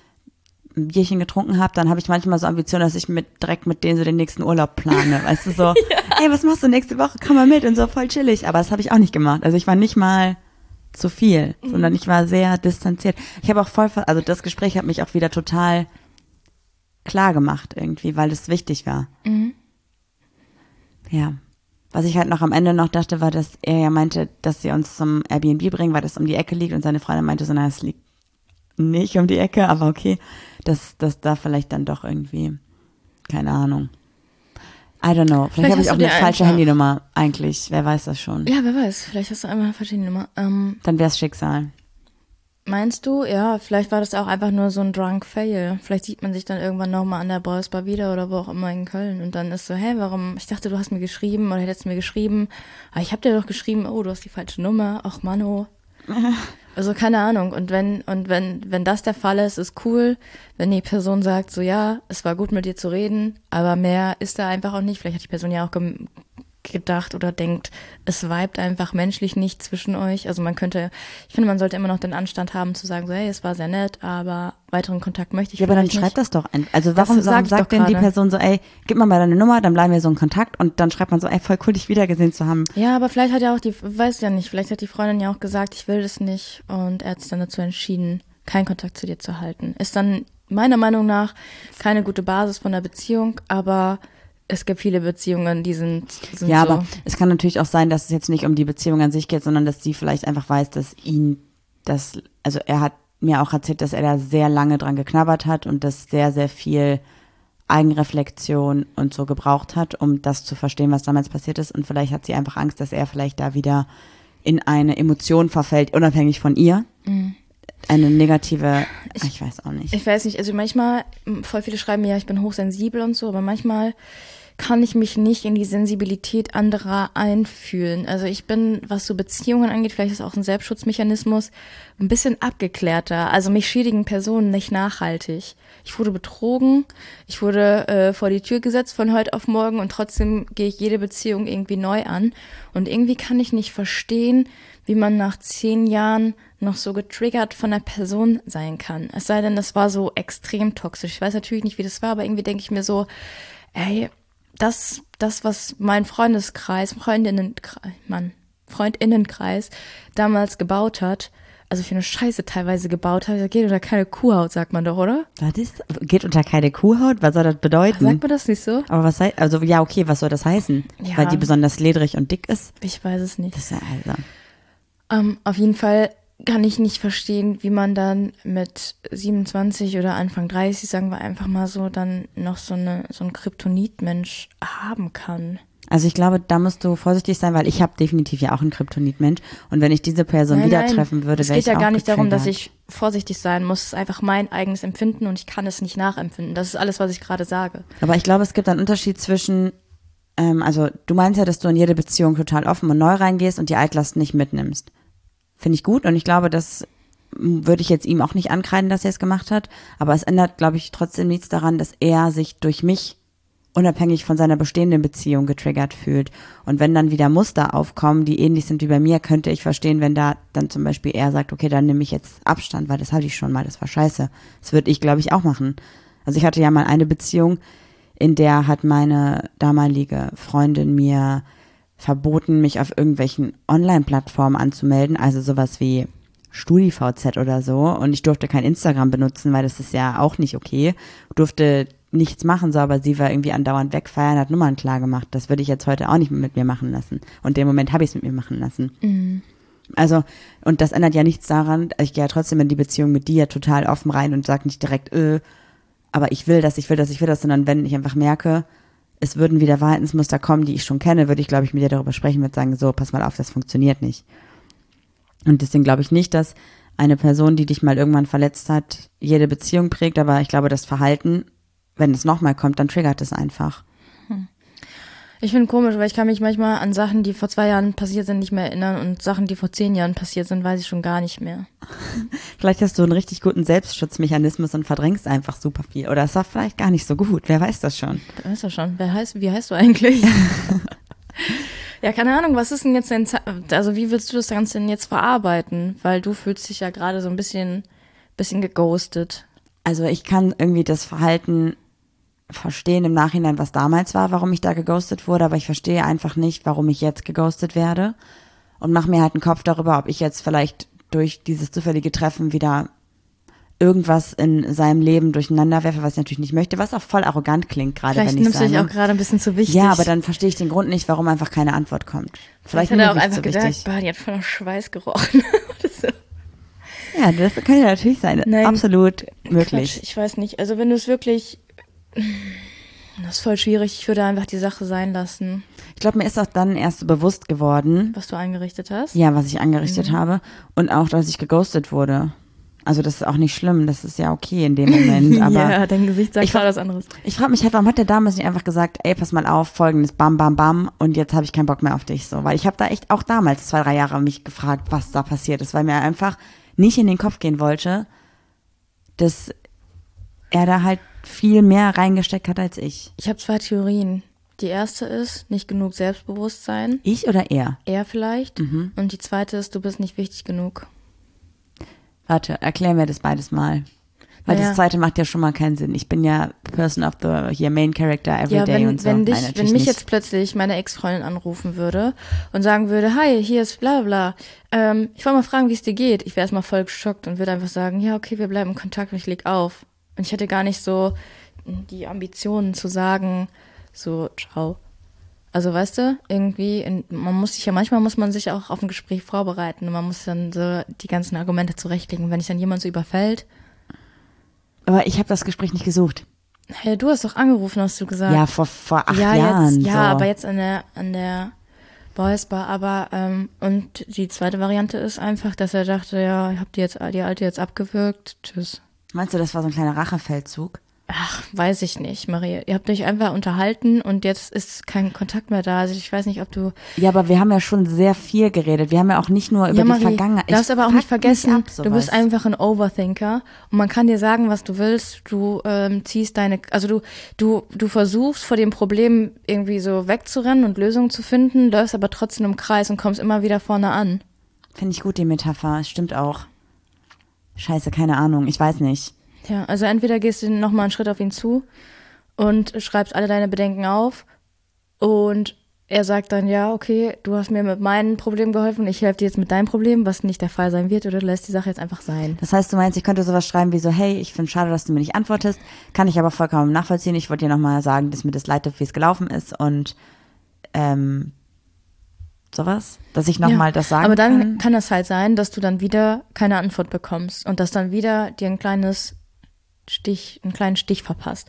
ein Bierchen getrunken habe, dann habe ich manchmal so Ambitionen, dass ich mit direkt mit denen so den nächsten Urlaub plane. Weißt du, so, ja. Ey, was machst du nächste Woche? Komm mal mit und so, voll chillig. Aber das habe ich auch nicht gemacht. Also ich war nicht mal zu viel, mhm. sondern ich war sehr distanziert. Ich habe auch voll, also das Gespräch hat mich auch wieder total klar gemacht irgendwie, weil das wichtig war. Mhm. Ja. Was ich halt noch am Ende noch dachte, war, dass er ja meinte, dass sie uns zum Airbnb bringen, weil das um die Ecke liegt und seine Freundin meinte so, na, es liegt nicht um die Ecke, aber okay, dass, dass da vielleicht dann doch irgendwie, keine Ahnung. I don't know. Vielleicht, vielleicht habe ich auch eine falsche Handynummer eigentlich. Wer weiß das schon. Ja, wer weiß. Vielleicht hast du einmal eine falsche Handynummer. Ähm, dann wäre es Schicksal. Meinst du? Ja, vielleicht war das auch einfach nur so ein Drunk Fail. Vielleicht sieht man sich dann irgendwann nochmal an der Boys Bar wieder oder wo auch immer in Köln. Und dann ist so, hä, warum? Ich dachte, du hast mir geschrieben oder hättest mir geschrieben. Aber ich habe dir doch geschrieben, oh, du hast die falsche Nummer. Ach, Mano. Also keine Ahnung. Und wenn und wenn wenn das der Fall ist, ist cool. Wenn die Person sagt, so ja, es war gut mit dir zu reden, aber mehr ist da einfach auch nicht. Vielleicht hat die Person ja auch gem- gedacht oder denkt, es vibet einfach menschlich nicht zwischen euch. Also man könnte, ich finde, man sollte immer noch den Anstand haben zu sagen, so hey, es war sehr nett, aber weiteren Kontakt möchte ich ja, aber dann schreibt das doch. Ein, also warum sagt, sagt denn die Person so, ey, gib mir mal deine Nummer, dann bleiben wir so in Kontakt und dann schreibt man so, ey, voll cool, dich wiedergesehen zu haben. Ja, aber vielleicht hat ja auch die, weiß ja nicht, vielleicht hat die Freundin ja auch gesagt, ich will das nicht und er hat sich dann dazu entschieden, keinen Kontakt zu dir zu halten. Ist dann meiner Meinung nach keine gute Basis von der Beziehung, aber es gibt viele Beziehungen, die sind, sind ja, so. aber es kann natürlich auch sein, dass es jetzt nicht um die Beziehung an sich geht, sondern dass sie vielleicht einfach weiß, dass ihn das, also er hat mir auch erzählt, dass er da sehr lange dran geknabbert hat und das sehr, sehr viel Eigenreflexion und so gebraucht hat, um das zu verstehen, was damals passiert ist. Und vielleicht hat sie einfach Angst, dass er vielleicht da wieder in eine Emotion verfällt, unabhängig von ihr. Mhm. Eine negative, ich, ich weiß auch nicht. Ich weiß nicht, also manchmal, voll viele schreiben mir, ja, ich bin hochsensibel und so, aber manchmal kann ich mich nicht in die Sensibilität anderer einfühlen. Also ich bin, was so Beziehungen angeht, vielleicht ist auch ein Selbstschutzmechanismus, ein bisschen abgeklärter. Also mich schädigen Personen nicht nachhaltig. Ich wurde betrogen, ich wurde äh, vor die Tür gesetzt von heute auf morgen und trotzdem gehe ich jede Beziehung irgendwie neu an. Und irgendwie kann ich nicht verstehen, wie man nach zehn Jahren noch so getriggert von der Person sein kann. Es sei denn, das war so extrem toxisch. Ich weiß natürlich nicht, wie das war, aber irgendwie denke ich mir so, ey, das, das, was mein Freundeskreis, Freundinnenkreis, Mann, Freundinnenkreis damals gebaut hat, also für eine Scheiße teilweise gebaut hat, das geht unter keine Kuhhaut, sagt man doch, oder? Was ist, geht unter keine Kuhhaut? Was soll das bedeuten? Sagt man das nicht so? Aber was heißt, also ja, okay, was soll das heißen? Ja. Weil die besonders ledrig und dick ist? Ich weiß es nicht. Das ist ja also. Um, auf jeden Fall kann ich nicht verstehen, wie man dann mit siebenundzwanzig oder Anfang dreißig, sagen wir einfach mal so, dann noch so eine so ein Kryptonit-Mensch haben kann. Also ich glaube, da musst du vorsichtig sein, weil ich habe definitiv ja auch einen Kryptonit-Mensch und wenn ich diese Person nein, wieder nein. treffen würde, wäre ich auch Es geht ja gar nicht darum, getriggert. dass ich vorsichtig sein muss. Es ist einfach mein eigenes Empfinden und ich kann es nicht nachempfinden. Das ist alles, was ich gerade sage. Aber ich glaube, es gibt einen Unterschied zwischen, ähm, also du meinst ja, dass du in jede Beziehung total offen und neu reingehst und die Altlasten nicht mitnimmst. Finde ich gut und ich glaube, das würde ich jetzt ihm auch nicht ankreiden, dass er es gemacht hat, aber es ändert, glaube ich, trotzdem nichts daran, dass er sich durch mich unabhängig von seiner bestehenden Beziehung getriggert fühlt. Und wenn dann wieder Muster aufkommen, die ähnlich sind wie bei mir, könnte ich verstehen, wenn da dann zum Beispiel er sagt, okay, dann nehme ich jetzt Abstand, weil das hatte ich schon mal, das war scheiße. Das würde ich, glaube ich, auch machen. Also ich hatte ja mal eine Beziehung, in der hat meine damalige Freundin mir verboten, mich auf irgendwelchen Online-Plattformen anzumelden, also sowas wie StudiVZ oder so. Und ich durfte kein Instagram benutzen, weil das ist ja auch nicht okay. Durfte nichts machen, so, aber sie war irgendwie andauernd wegfeiern, hat Nummern klar gemacht. Das würde ich jetzt heute auch nicht mehr mit mir machen lassen. Und in dem Moment habe ich es mit mir machen lassen. Mhm. Also, und das ändert ja nichts daran, ich gehe ja trotzdem in die Beziehung mit dir total offen rein und sage nicht direkt, äh, aber ich will das, ich will das, ich will das, sondern wenn ich einfach merke, es würden wieder Verhaltensmuster kommen, die ich schon kenne, würde ich, glaube ich, mit dir darüber sprechen, würde sagen, so, pass mal auf, das funktioniert nicht. Und deswegen glaube ich nicht, dass eine Person, die dich mal irgendwann verletzt hat, jede Beziehung prägt, aber ich glaube, das Verhalten, wenn es nochmal kommt, dann triggert es einfach. Hm. Ich finde komisch, weil ich kann mich manchmal an Sachen, die vor zwei Jahren passiert sind, nicht mehr erinnern und Sachen, die vor zehn Jahren passiert sind, weiß ich schon gar nicht mehr. Vielleicht hast du einen richtig guten Selbstschutzmechanismus und verdrängst einfach super viel. Oder es war vielleicht gar nicht so gut. Wer weiß das schon? Wer weiß das schon? Wer heißt, wie heißt du eigentlich? Ja, keine Ahnung, was ist denn jetzt dein, also wie willst du das Ganze denn jetzt verarbeiten? Weil du fühlst dich ja gerade so ein bisschen, bisschen geghostet. Also ich kann irgendwie das Verhalten verstehen im Nachhinein, was damals war, warum ich da geghostet wurde, aber ich verstehe einfach nicht, warum ich jetzt geghostet werde und mache mir halt einen Kopf darüber, ob ich jetzt vielleicht durch dieses zufällige Treffen wieder irgendwas in seinem Leben durcheinander werfe, was ich natürlich nicht möchte, was auch voll arrogant klingt, gerade wenn ich sage. Vielleicht nimmst du dich auch gerade ein bisschen zu wichtig. Ja, aber dann verstehe ich den Grund nicht, warum einfach keine Antwort kommt. Vielleicht, Vielleicht hat er auch einfach gedacht, bah, die hat voller Schweiß gerochen oder so. Ja, das kann ja natürlich sein. Nein, absolut möglich. Quatsch, ich weiß nicht. Also wenn du es wirklich, das ist voll schwierig. Ich würde einfach die Sache sein lassen. Ich glaube, mir ist auch dann erst so bewusst geworden. Was du angerichtet hast? Ja, was ich angerichtet Mhm. habe. Und auch, dass ich geghostet wurde. Also das ist auch nicht schlimm. Das ist ja okay in dem Moment. Aber ja, dein Gesicht sagt ich klar fra- was anderes. ich frage mich halt, warum hat der damals nicht einfach gesagt, ey, pass mal auf, folgendes, bam, bam, bam. Und jetzt habe ich keinen Bock mehr auf dich. So, weil ich habe da echt auch damals zwei, drei Jahre mich gefragt, was da passiert ist. Weil mir einfach nicht in den Kopf gehen wollte, dass er da halt viel mehr reingesteckt hat als ich. Ich habe zwei Theorien. Die erste ist, nicht genug Selbstbewusstsein. Ich oder er? Er vielleicht. Mhm. Und die zweite ist, du bist nicht wichtig genug. Warte, erklär mir das beides mal. Weil Naja. das zweite macht ja schon mal keinen Sinn. Ich bin ja Person of the, hier Main Character every Ja, day wenn, und so. wenn, dich, Nein, wenn natürlich mich nicht. jetzt plötzlich meine Ex-Freundin anrufen würde und sagen würde, hi, hier ist bla bla, ähm, ich wollte mal fragen, wie es dir geht. Ich wäre erstmal voll geschockt und würde einfach sagen, ja, okay, wir bleiben in Kontakt und ich leg auf. Und ich hätte gar nicht so die Ambitionen zu sagen, so, ciao. Also weißt du, irgendwie, in, man muss sich ja, manchmal muss man sich auch auf ein Gespräch vorbereiten und man muss dann so die ganzen Argumente zurechtlegen. Wenn dich dann jemand so überfällt, Aber ich habe das Gespräch nicht gesucht. hey, du hast doch angerufen, hast du gesagt. Ja, vor, vor acht ja, Jahren. Jetzt, ja, so. aber jetzt an der, an der Boys Bar. Aber, ähm, und die zweite Variante ist einfach, dass er dachte, ja, ich hab die jetzt, die Alte jetzt abgewürgt. Tschüss. Meinst du, das war so ein kleiner Rachefeldzug? Ach, weiß ich nicht, Marie. Ihr habt euch einfach unterhalten und jetzt ist kein Kontakt mehr da. Also ich weiß nicht, ob du. Ja, aber wir haben ja schon sehr viel geredet. Wir haben ja auch nicht nur über ja, die Marie, Vergangenheit. du darfst Ich aber auch fuck nicht vergessen, mich ab, du bist sowas. einfach ein Overthinker und man kann dir sagen, was du willst. Du ähm, ziehst deine, also du, du, du versuchst vor dem Problem irgendwie so wegzurennen und Lösungen zu finden, läufst aber trotzdem im Kreis und kommst immer wieder vorne an. Finde ich gut, die Metapher. Es stimmt auch. Scheiße, keine Ahnung. Ich weiß nicht. Ja, also entweder gehst du nochmal einen Schritt auf ihn zu und schreibst alle deine Bedenken auf und er sagt dann, ja, okay, du hast mir mit meinem Problem geholfen, ich helfe dir jetzt mit deinem Problem, was nicht der Fall sein wird, oder du lässt die Sache jetzt einfach sein. Das heißt, du meinst, ich könnte sowas schreiben wie so, hey, ich finde schade, dass du mir nicht antwortest. Kann ich aber vollkommen nachvollziehen. Ich wollte dir nochmal sagen, dass mir das leid tut, wie es gelaufen ist und ähm, sowas. Dass ich nochmal Ja, das sagen aber dann kann. kann das halt sein, dass du dann wieder keine Antwort bekommst und dass dann wieder dir ein kleines Stich, einen kleinen Stich verpasst.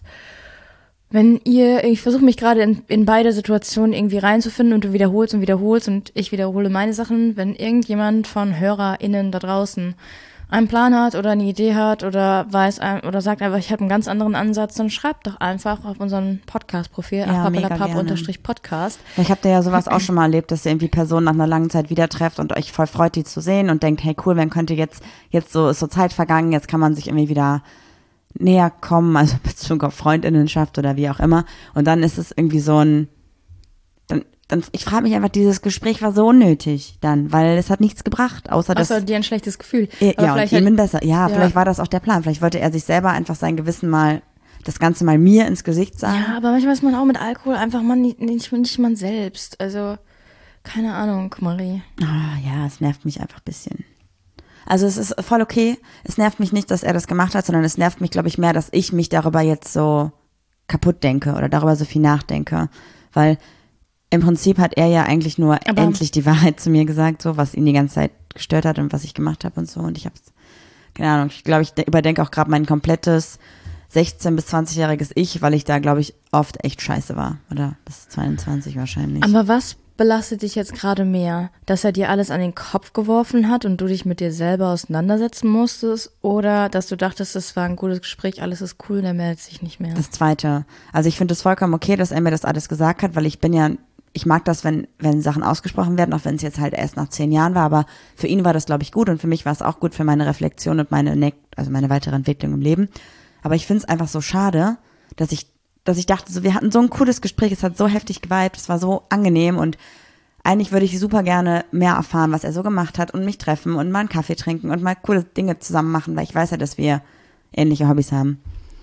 Wenn ihr, ich versuche mich gerade in, in beide Situationen irgendwie reinzufinden und du wiederholst und wiederholst und ich wiederhole meine Sachen, wenn irgendjemand von HörerInnen da draußen einen Plan hat oder eine Idee hat oder weiß oder sagt einfach, ich habe einen ganz anderen Ansatz, dann schreibt doch einfach auf unseren Podcast-Profil, Ja, mega achpappelapapp-podcast. Ich habe da ja sowas auch schon mal erlebt, dass ihr irgendwie Personen nach einer langen Zeit wieder trefft und euch voll freut, die zu sehen und denkt, hey cool, man könnte jetzt, jetzt so ist so Zeit vergangen, jetzt kann man sich irgendwie wieder näher kommen, also Bezug auf Freundinnenschaft oder wie auch immer. Und dann ist es irgendwie so ein, dann, dann ich frage mich einfach, dieses Gespräch war so unnötig dann, weil es hat nichts gebracht, außer dass, Außer dir ein schlechtes Gefühl. ja, Aber und vielleicht ihm halt- besser. Ja, ja. vielleicht war das auch der Plan. Vielleicht wollte er sich selber einfach sein Gewissen mal, das Ganze mal mir ins Gesicht sagen. Ja, aber manchmal ist man auch mit Alkohol einfach man nicht, nicht, nicht man selbst. Also, keine Ahnung, Marie. Ah, ja, es nervt mich einfach ein bisschen. Also es ist voll okay. Es nervt mich nicht, dass er das gemacht hat, sondern es nervt mich, glaube ich, mehr, dass ich mich darüber jetzt so kaputt denke oder darüber so viel nachdenke. Weil im Prinzip hat er ja eigentlich nur Aber- endlich die Wahrheit zu mir gesagt, so was ihn die ganze Zeit gestört hat und was ich gemacht habe und so. Und ich habe keine Ahnung, ich glaube, ich de- überdenke auch gerade mein komplettes sechzehn- bis zwanzigjähriges Ich, weil ich da, glaube ich, oft echt scheiße war. Oder bis zweiundzwanzig wahrscheinlich. Aber was belastet dich jetzt gerade mehr? Dass er dir alles an den Kopf geworfen hat und du dich mit dir selber auseinandersetzen musstest? Oder dass du dachtest, es war ein gutes Gespräch, alles ist cool, der meldet sich nicht mehr? Das Zweite. Also ich finde es vollkommen okay, dass er mir das alles gesagt hat, weil ich bin ja, ich mag das, wenn wenn Sachen ausgesprochen werden, auch wenn es jetzt halt erst nach zehn Jahren war, aber für ihn war das, glaube ich, gut und für mich war es auch gut für meine Reflexion und meine, ne- also meine weitere Entwicklung im Leben. Aber ich finde es einfach so schade, dass ich, dass ich dachte, so, wir hatten so ein cooles Gespräch, es hat so heftig geweibt, es war so angenehm und eigentlich würde ich super gerne mehr erfahren, was er so gemacht hat und mich treffen und mal einen Kaffee trinken und mal coole Dinge zusammen machen, weil ich weiß ja, dass wir ähnliche Hobbys haben.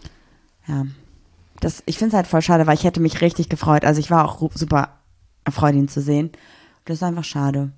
Ja, das, ich finde es halt voll schade, weil ich hätte mich richtig gefreut. Also ich war auch ru- super erfreut, ihn zu sehen. Das ist einfach schade.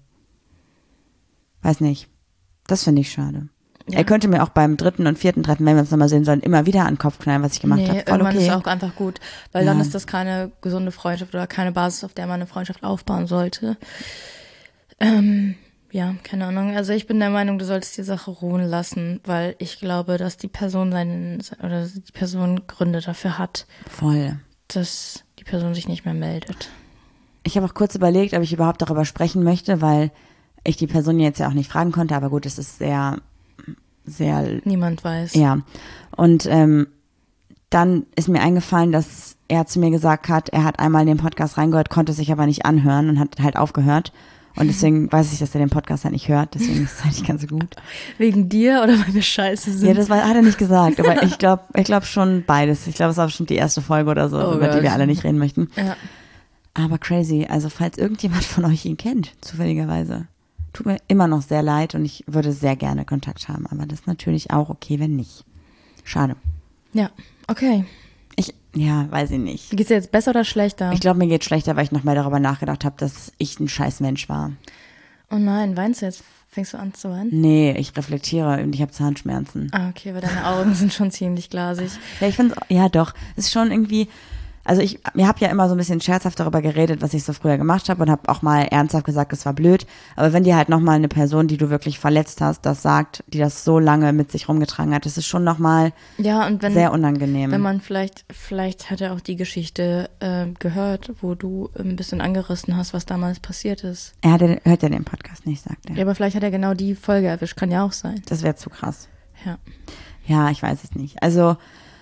Weiß nicht. Das finde ich schade. Ja. Er könnte mir auch beim dritten und vierten Treffen, wenn wir uns nochmal sehen sollen, immer wieder an den Kopf knallen, was ich gemacht nee, habe. Voll irgendwann okay. ist auch einfach gut, weil Ja. dann ist das keine gesunde Freundschaft oder keine Basis, auf der man eine Freundschaft aufbauen sollte. Ähm, ja, keine Ahnung. Also ich bin der Meinung, du solltest die Sache ruhen lassen, weil ich glaube, dass die Person seinen oder die Person Gründe dafür hat, Voll. dass die Person sich nicht mehr meldet. Ich habe auch kurz überlegt, ob ich überhaupt darüber sprechen möchte, weil ich die Person jetzt ja auch nicht fragen konnte, aber gut, es ist sehr, sehr... Niemand weiß. Ja, und ähm, dann ist mir eingefallen, dass er zu mir gesagt hat, er hat einmal in den Podcast reingehört, konnte sich aber nicht anhören und hat halt aufgehört. Und deswegen weiß ich, dass er den Podcast halt nicht hört, deswegen ist es halt nicht ganz so gut. Wegen dir oder weil wir scheiße sind? Ja, das war, hat er nicht gesagt, aber ich glaube ich glaub schon beides. Ich glaube, es war bestimmt die erste Folge oder so, Oh über Gott. die wir alle nicht reden möchten. Ja. Aber crazy, also falls irgendjemand von euch ihn kennt, zufälligerweise, tut mir immer noch sehr leid und ich würde sehr gerne Kontakt haben, aber das ist natürlich auch okay, wenn nicht. Schade. Ja, okay. Ich, ja, weiß ich nicht. Geht's dir jetzt besser oder schlechter? Ich glaube, mir geht schlechter, weil ich noch mehr darüber nachgedacht habe, dass ich ein scheiß Mensch war. Oh nein, weinst du jetzt? Fängst du an zu weinen? Nee, ich reflektiere und ich habe Zahnschmerzen. Ah, okay, weil deine Augen sind schon ziemlich glasig. Ja, ich finde, ja doch, es ist schon irgendwie, also ich, ich habe ja immer so ein bisschen scherzhaft darüber geredet, was ich so früher gemacht habe und habe auch mal ernsthaft gesagt, es war blöd. Aber wenn dir halt nochmal eine Person, die du wirklich verletzt hast, das sagt, die das so lange mit sich rumgetragen hat, das ist schon nochmal Ja, und wenn, sehr unangenehm. wenn man vielleicht, vielleicht hat er auch die Geschichte äh, gehört, wo du ein bisschen angerissen hast, was damals passiert ist. er hat, ja- hört ja den Podcast nicht, sagt er. Ja, aber vielleicht hat er genau die Folge erwischt, kann ja auch sein. Das wäre zu krass. Ja. Ja, ich weiß es nicht. Also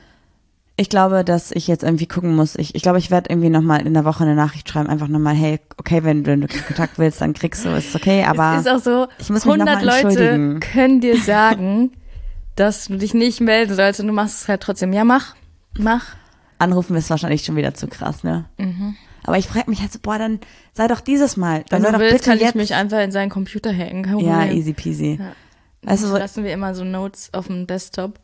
ich glaube, dass ich jetzt irgendwie gucken muss. Ich, ich glaube, ich werde irgendwie nochmal in der Woche eine Nachricht schreiben, einfach nochmal, hey, okay, wenn du Kontakt willst, dann kriegst du, ist okay, aber es ist auch so, ich muss mich noch hundert mal Leute entschuldigen. können dir sagen, dass du dich nicht melden sollst und du machst es halt trotzdem. Ja, mach, mach. Anrufen ist wahrscheinlich schon wieder zu krass, ne? Mhm. Aber ich frage mich halt so, boah, dann sei doch dieses Mal. Dann Wenn sei du doch willst, bitte kann jetzt. ich mich einfach in seinen Computer hacken. Kein Ja, Problem. easy peasy. Ja. Also so- lassen wir immer so Notes auf dem Desktop.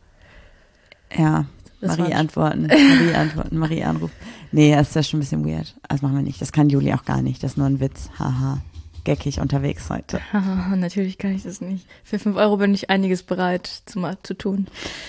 Ja, Das Marie war- antworten, Marie antworten, Marie anrufen. Nee, das ist ja schon ein bisschen weird. Das machen wir nicht. Das kann Juli auch gar nicht. Das ist nur ein Witz. Haha. Geckig unterwegs heute. Haha, natürlich kann ich das nicht. Für fünf Euro bin ich einiges bereit zu, ma- zu tun.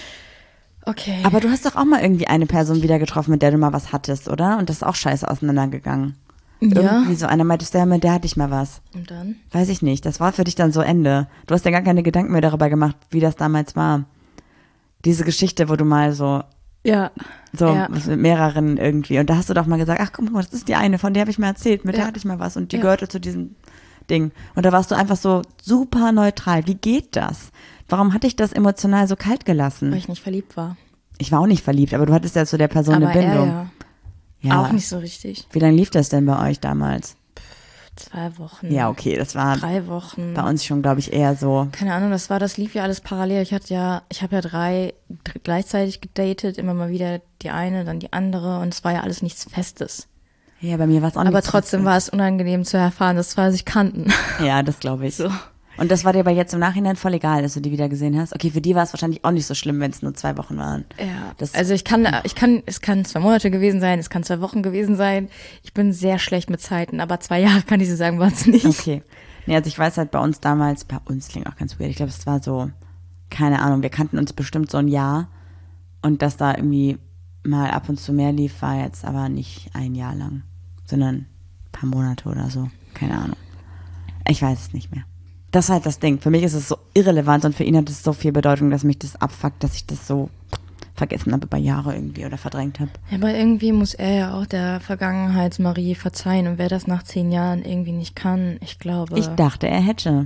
Okay. Aber du hast doch auch mal irgendwie eine Person wieder getroffen, mit der du mal was hattest, oder? Und das ist auch scheiße auseinandergegangen. ja. Irgendwie so einer meintest, der, mit der hatte ich mal was. Und dann? Weiß ich nicht. Das war für dich dann so Ende. Du hast ja gar keine Gedanken mehr darüber gemacht, wie das damals war. Diese Geschichte, wo du mal so, Ja. so Ja. was mit mehreren irgendwie. Und da hast du doch mal gesagt, ach guck mal, das ist die eine, von der habe ich mal erzählt, mit der Ja. hatte ich mal was. Und die Ja. gehörte zu diesem Ding. Und da warst du einfach so super neutral. Wie geht das? Warum hatte ich das emotional so kalt gelassen? Weil ich nicht verliebt war. Ich war auch nicht verliebt, aber du hattest ja zu der Person Aber eine Bindung. er Ja. ja. Auch nicht so richtig. Wie lange lief das denn bei euch damals? Zwei Wochen. Ja, okay, das war Drei Wochen. bei uns schon, glaube ich, eher so. Keine Ahnung, das war, das lief ja alles parallel. Ich hatte ja, ich habe ja drei dr- gleichzeitig gedatet, immer mal wieder die eine, dann die andere und es war ja alles nichts Festes. Ja, bei mir war es auch nicht. Aber trotzdem war es unangenehm zu erfahren, dass zwei sich kannten. Ja, das glaube ich. So. Und das war dir aber jetzt im Nachhinein voll egal, dass du die wieder gesehen hast. Okay, für die war es wahrscheinlich auch nicht so schlimm, wenn es nur zwei Wochen waren. Ja, Das- also ich kann, ich kann, es kann zwei Monate gewesen sein, es kann zwei Wochen gewesen sein. Ich bin sehr schlecht mit Zeiten, aber zwei Jahre kann ich so sagen, waren es nicht. Okay. Nee, also ich weiß halt bei uns damals, bei uns klingt auch ganz weird, ich glaube, es war so, keine Ahnung, wir kannten uns bestimmt so ein Jahr und dass da irgendwie mal ab und zu mehr lief, war jetzt aber nicht ein Jahr lang, sondern ein paar Monate oder so. Keine Ahnung. Ich weiß es nicht mehr. Das ist halt das Ding. Für mich ist es so irrelevant und für ihn hat es so viel Bedeutung, dass mich das abfuckt, dass ich das so vergessen habe über Jahre irgendwie oder verdrängt habe. Ja, aber irgendwie muss er ja auch der Vergangenheits-Marie verzeihen und wer das nach zehn Jahren irgendwie nicht kann, ich glaube. Ich dachte, er hätte.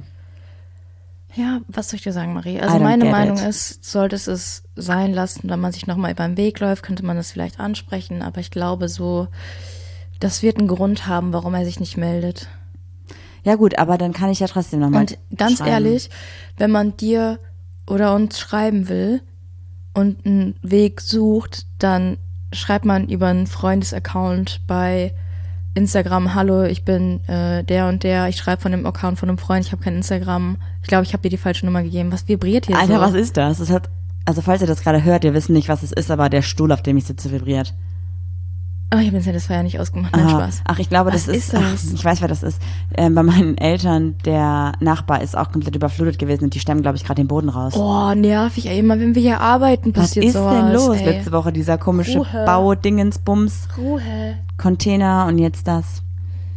Ja, was soll ich dir sagen, Marie? I Also don't meine get Meinung it. ist, solltest es sein lassen, wenn man sich nochmal über den Weg läuft, könnte man das vielleicht ansprechen, aber ich glaube so, das wird einen Grund haben, warum er sich nicht meldet. Ja gut, aber dann kann ich ja trotzdem nochmal Und ganz schreiben. ehrlich, wenn man dir oder uns schreiben will und einen Weg sucht, dann schreibt man über einen Freundesaccount bei Instagram, hallo, ich bin äh, der und der, ich schreibe von dem Account von einem Freund, ich habe kein Instagram. Ich glaube, ich habe dir die falsche Nummer gegeben. Was vibriert hier Alter, so? was ist das? Das hat, also falls ihr das gerade hört, ihr wisst nicht, was es ist, aber der Stuhl, auf dem ich sitze, vibriert. Oh, ich habe jetzt ja das Feuer nicht ausgemacht. Nein, Ah, Spaß. Ach, ich glaube, Was das ist, ist das? Ach, ich weiß, wer das ist. Ähm, bei meinen Eltern, der Nachbar ist auch komplett überflutet gewesen und die stemmen, glaube ich, gerade den Boden raus. Oh, nervig, ey. Immer wenn wir hier arbeiten, was passiert ist sowas. denn los? Ey. Letzte Woche dieser komische Ruhe. Baudingensbums, Ruhe. Container und jetzt das.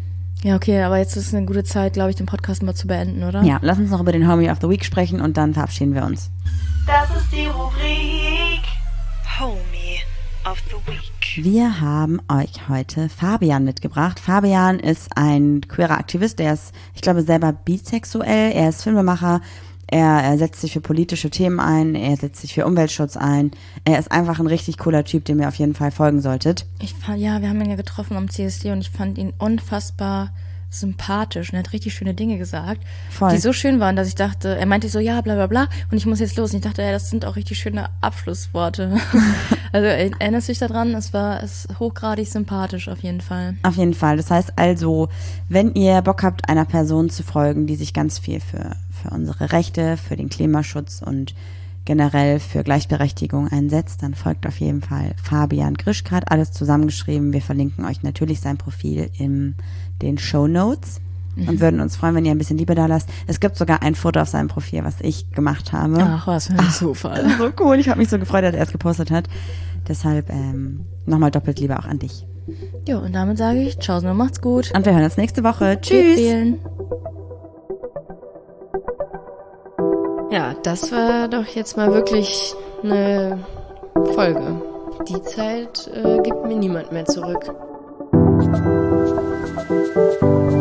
Ja, okay, aber jetzt ist eine gute Zeit, glaube ich, den Podcast mal zu beenden, oder? Ja, lass uns noch über den Homie of the Week sprechen und dann verabschieden wir uns. Das ist die Rubrik Homie of the Week. Wir haben euch heute Fabian mitgebracht. Fabian ist ein queerer Aktivist, der ist, ich glaube, selber bisexuell, er ist Filmemacher, er, er setzt sich für politische Themen ein, er setzt sich für Umweltschutz ein. Er ist einfach ein richtig cooler Typ, dem ihr auf jeden Fall folgen solltet. Ich fand, ja, wir haben ihn ja getroffen am C S D und ich fand ihn unfassbar sympathisch und er hat richtig schöne Dinge gesagt, Voll. die so schön waren, dass ich dachte, er meinte so, ja, bla bla bla und ich muss jetzt los und ich dachte, ja, das sind auch richtig schöne Abschlussworte. Also erinnerst du dich daran? Es war es ist hochgradig sympathisch auf jeden Fall. Auf jeden Fall. Das heißt also, wenn ihr Bock habt, einer Person zu folgen, die sich ganz viel für, für unsere Rechte, für den Klimaschutz und generell für Gleichberechtigung einsetzt, dann folgt auf jeden Fall Fabian Grischkat, alles zusammengeschrieben. Wir verlinken euch natürlich sein Profil in den Shownotes mhm. und würden uns freuen, wenn ihr ein bisschen Liebe da lasst. Es gibt sogar ein Foto auf seinem Profil, was ich gemacht habe. Ach, was für ein Zufall. So cool, ich habe mich so gefreut, dass er es gepostet hat. Deshalb ähm, nochmal doppelt Liebe auch an dich. Jo, und damit sage ich, ciao, und macht's gut. Und wir hören uns nächste Woche. Geht Tschüss. wählen. Ja, das war doch jetzt mal wirklich eine Folge. Die Zeit äh, gibt mir niemand mehr zurück.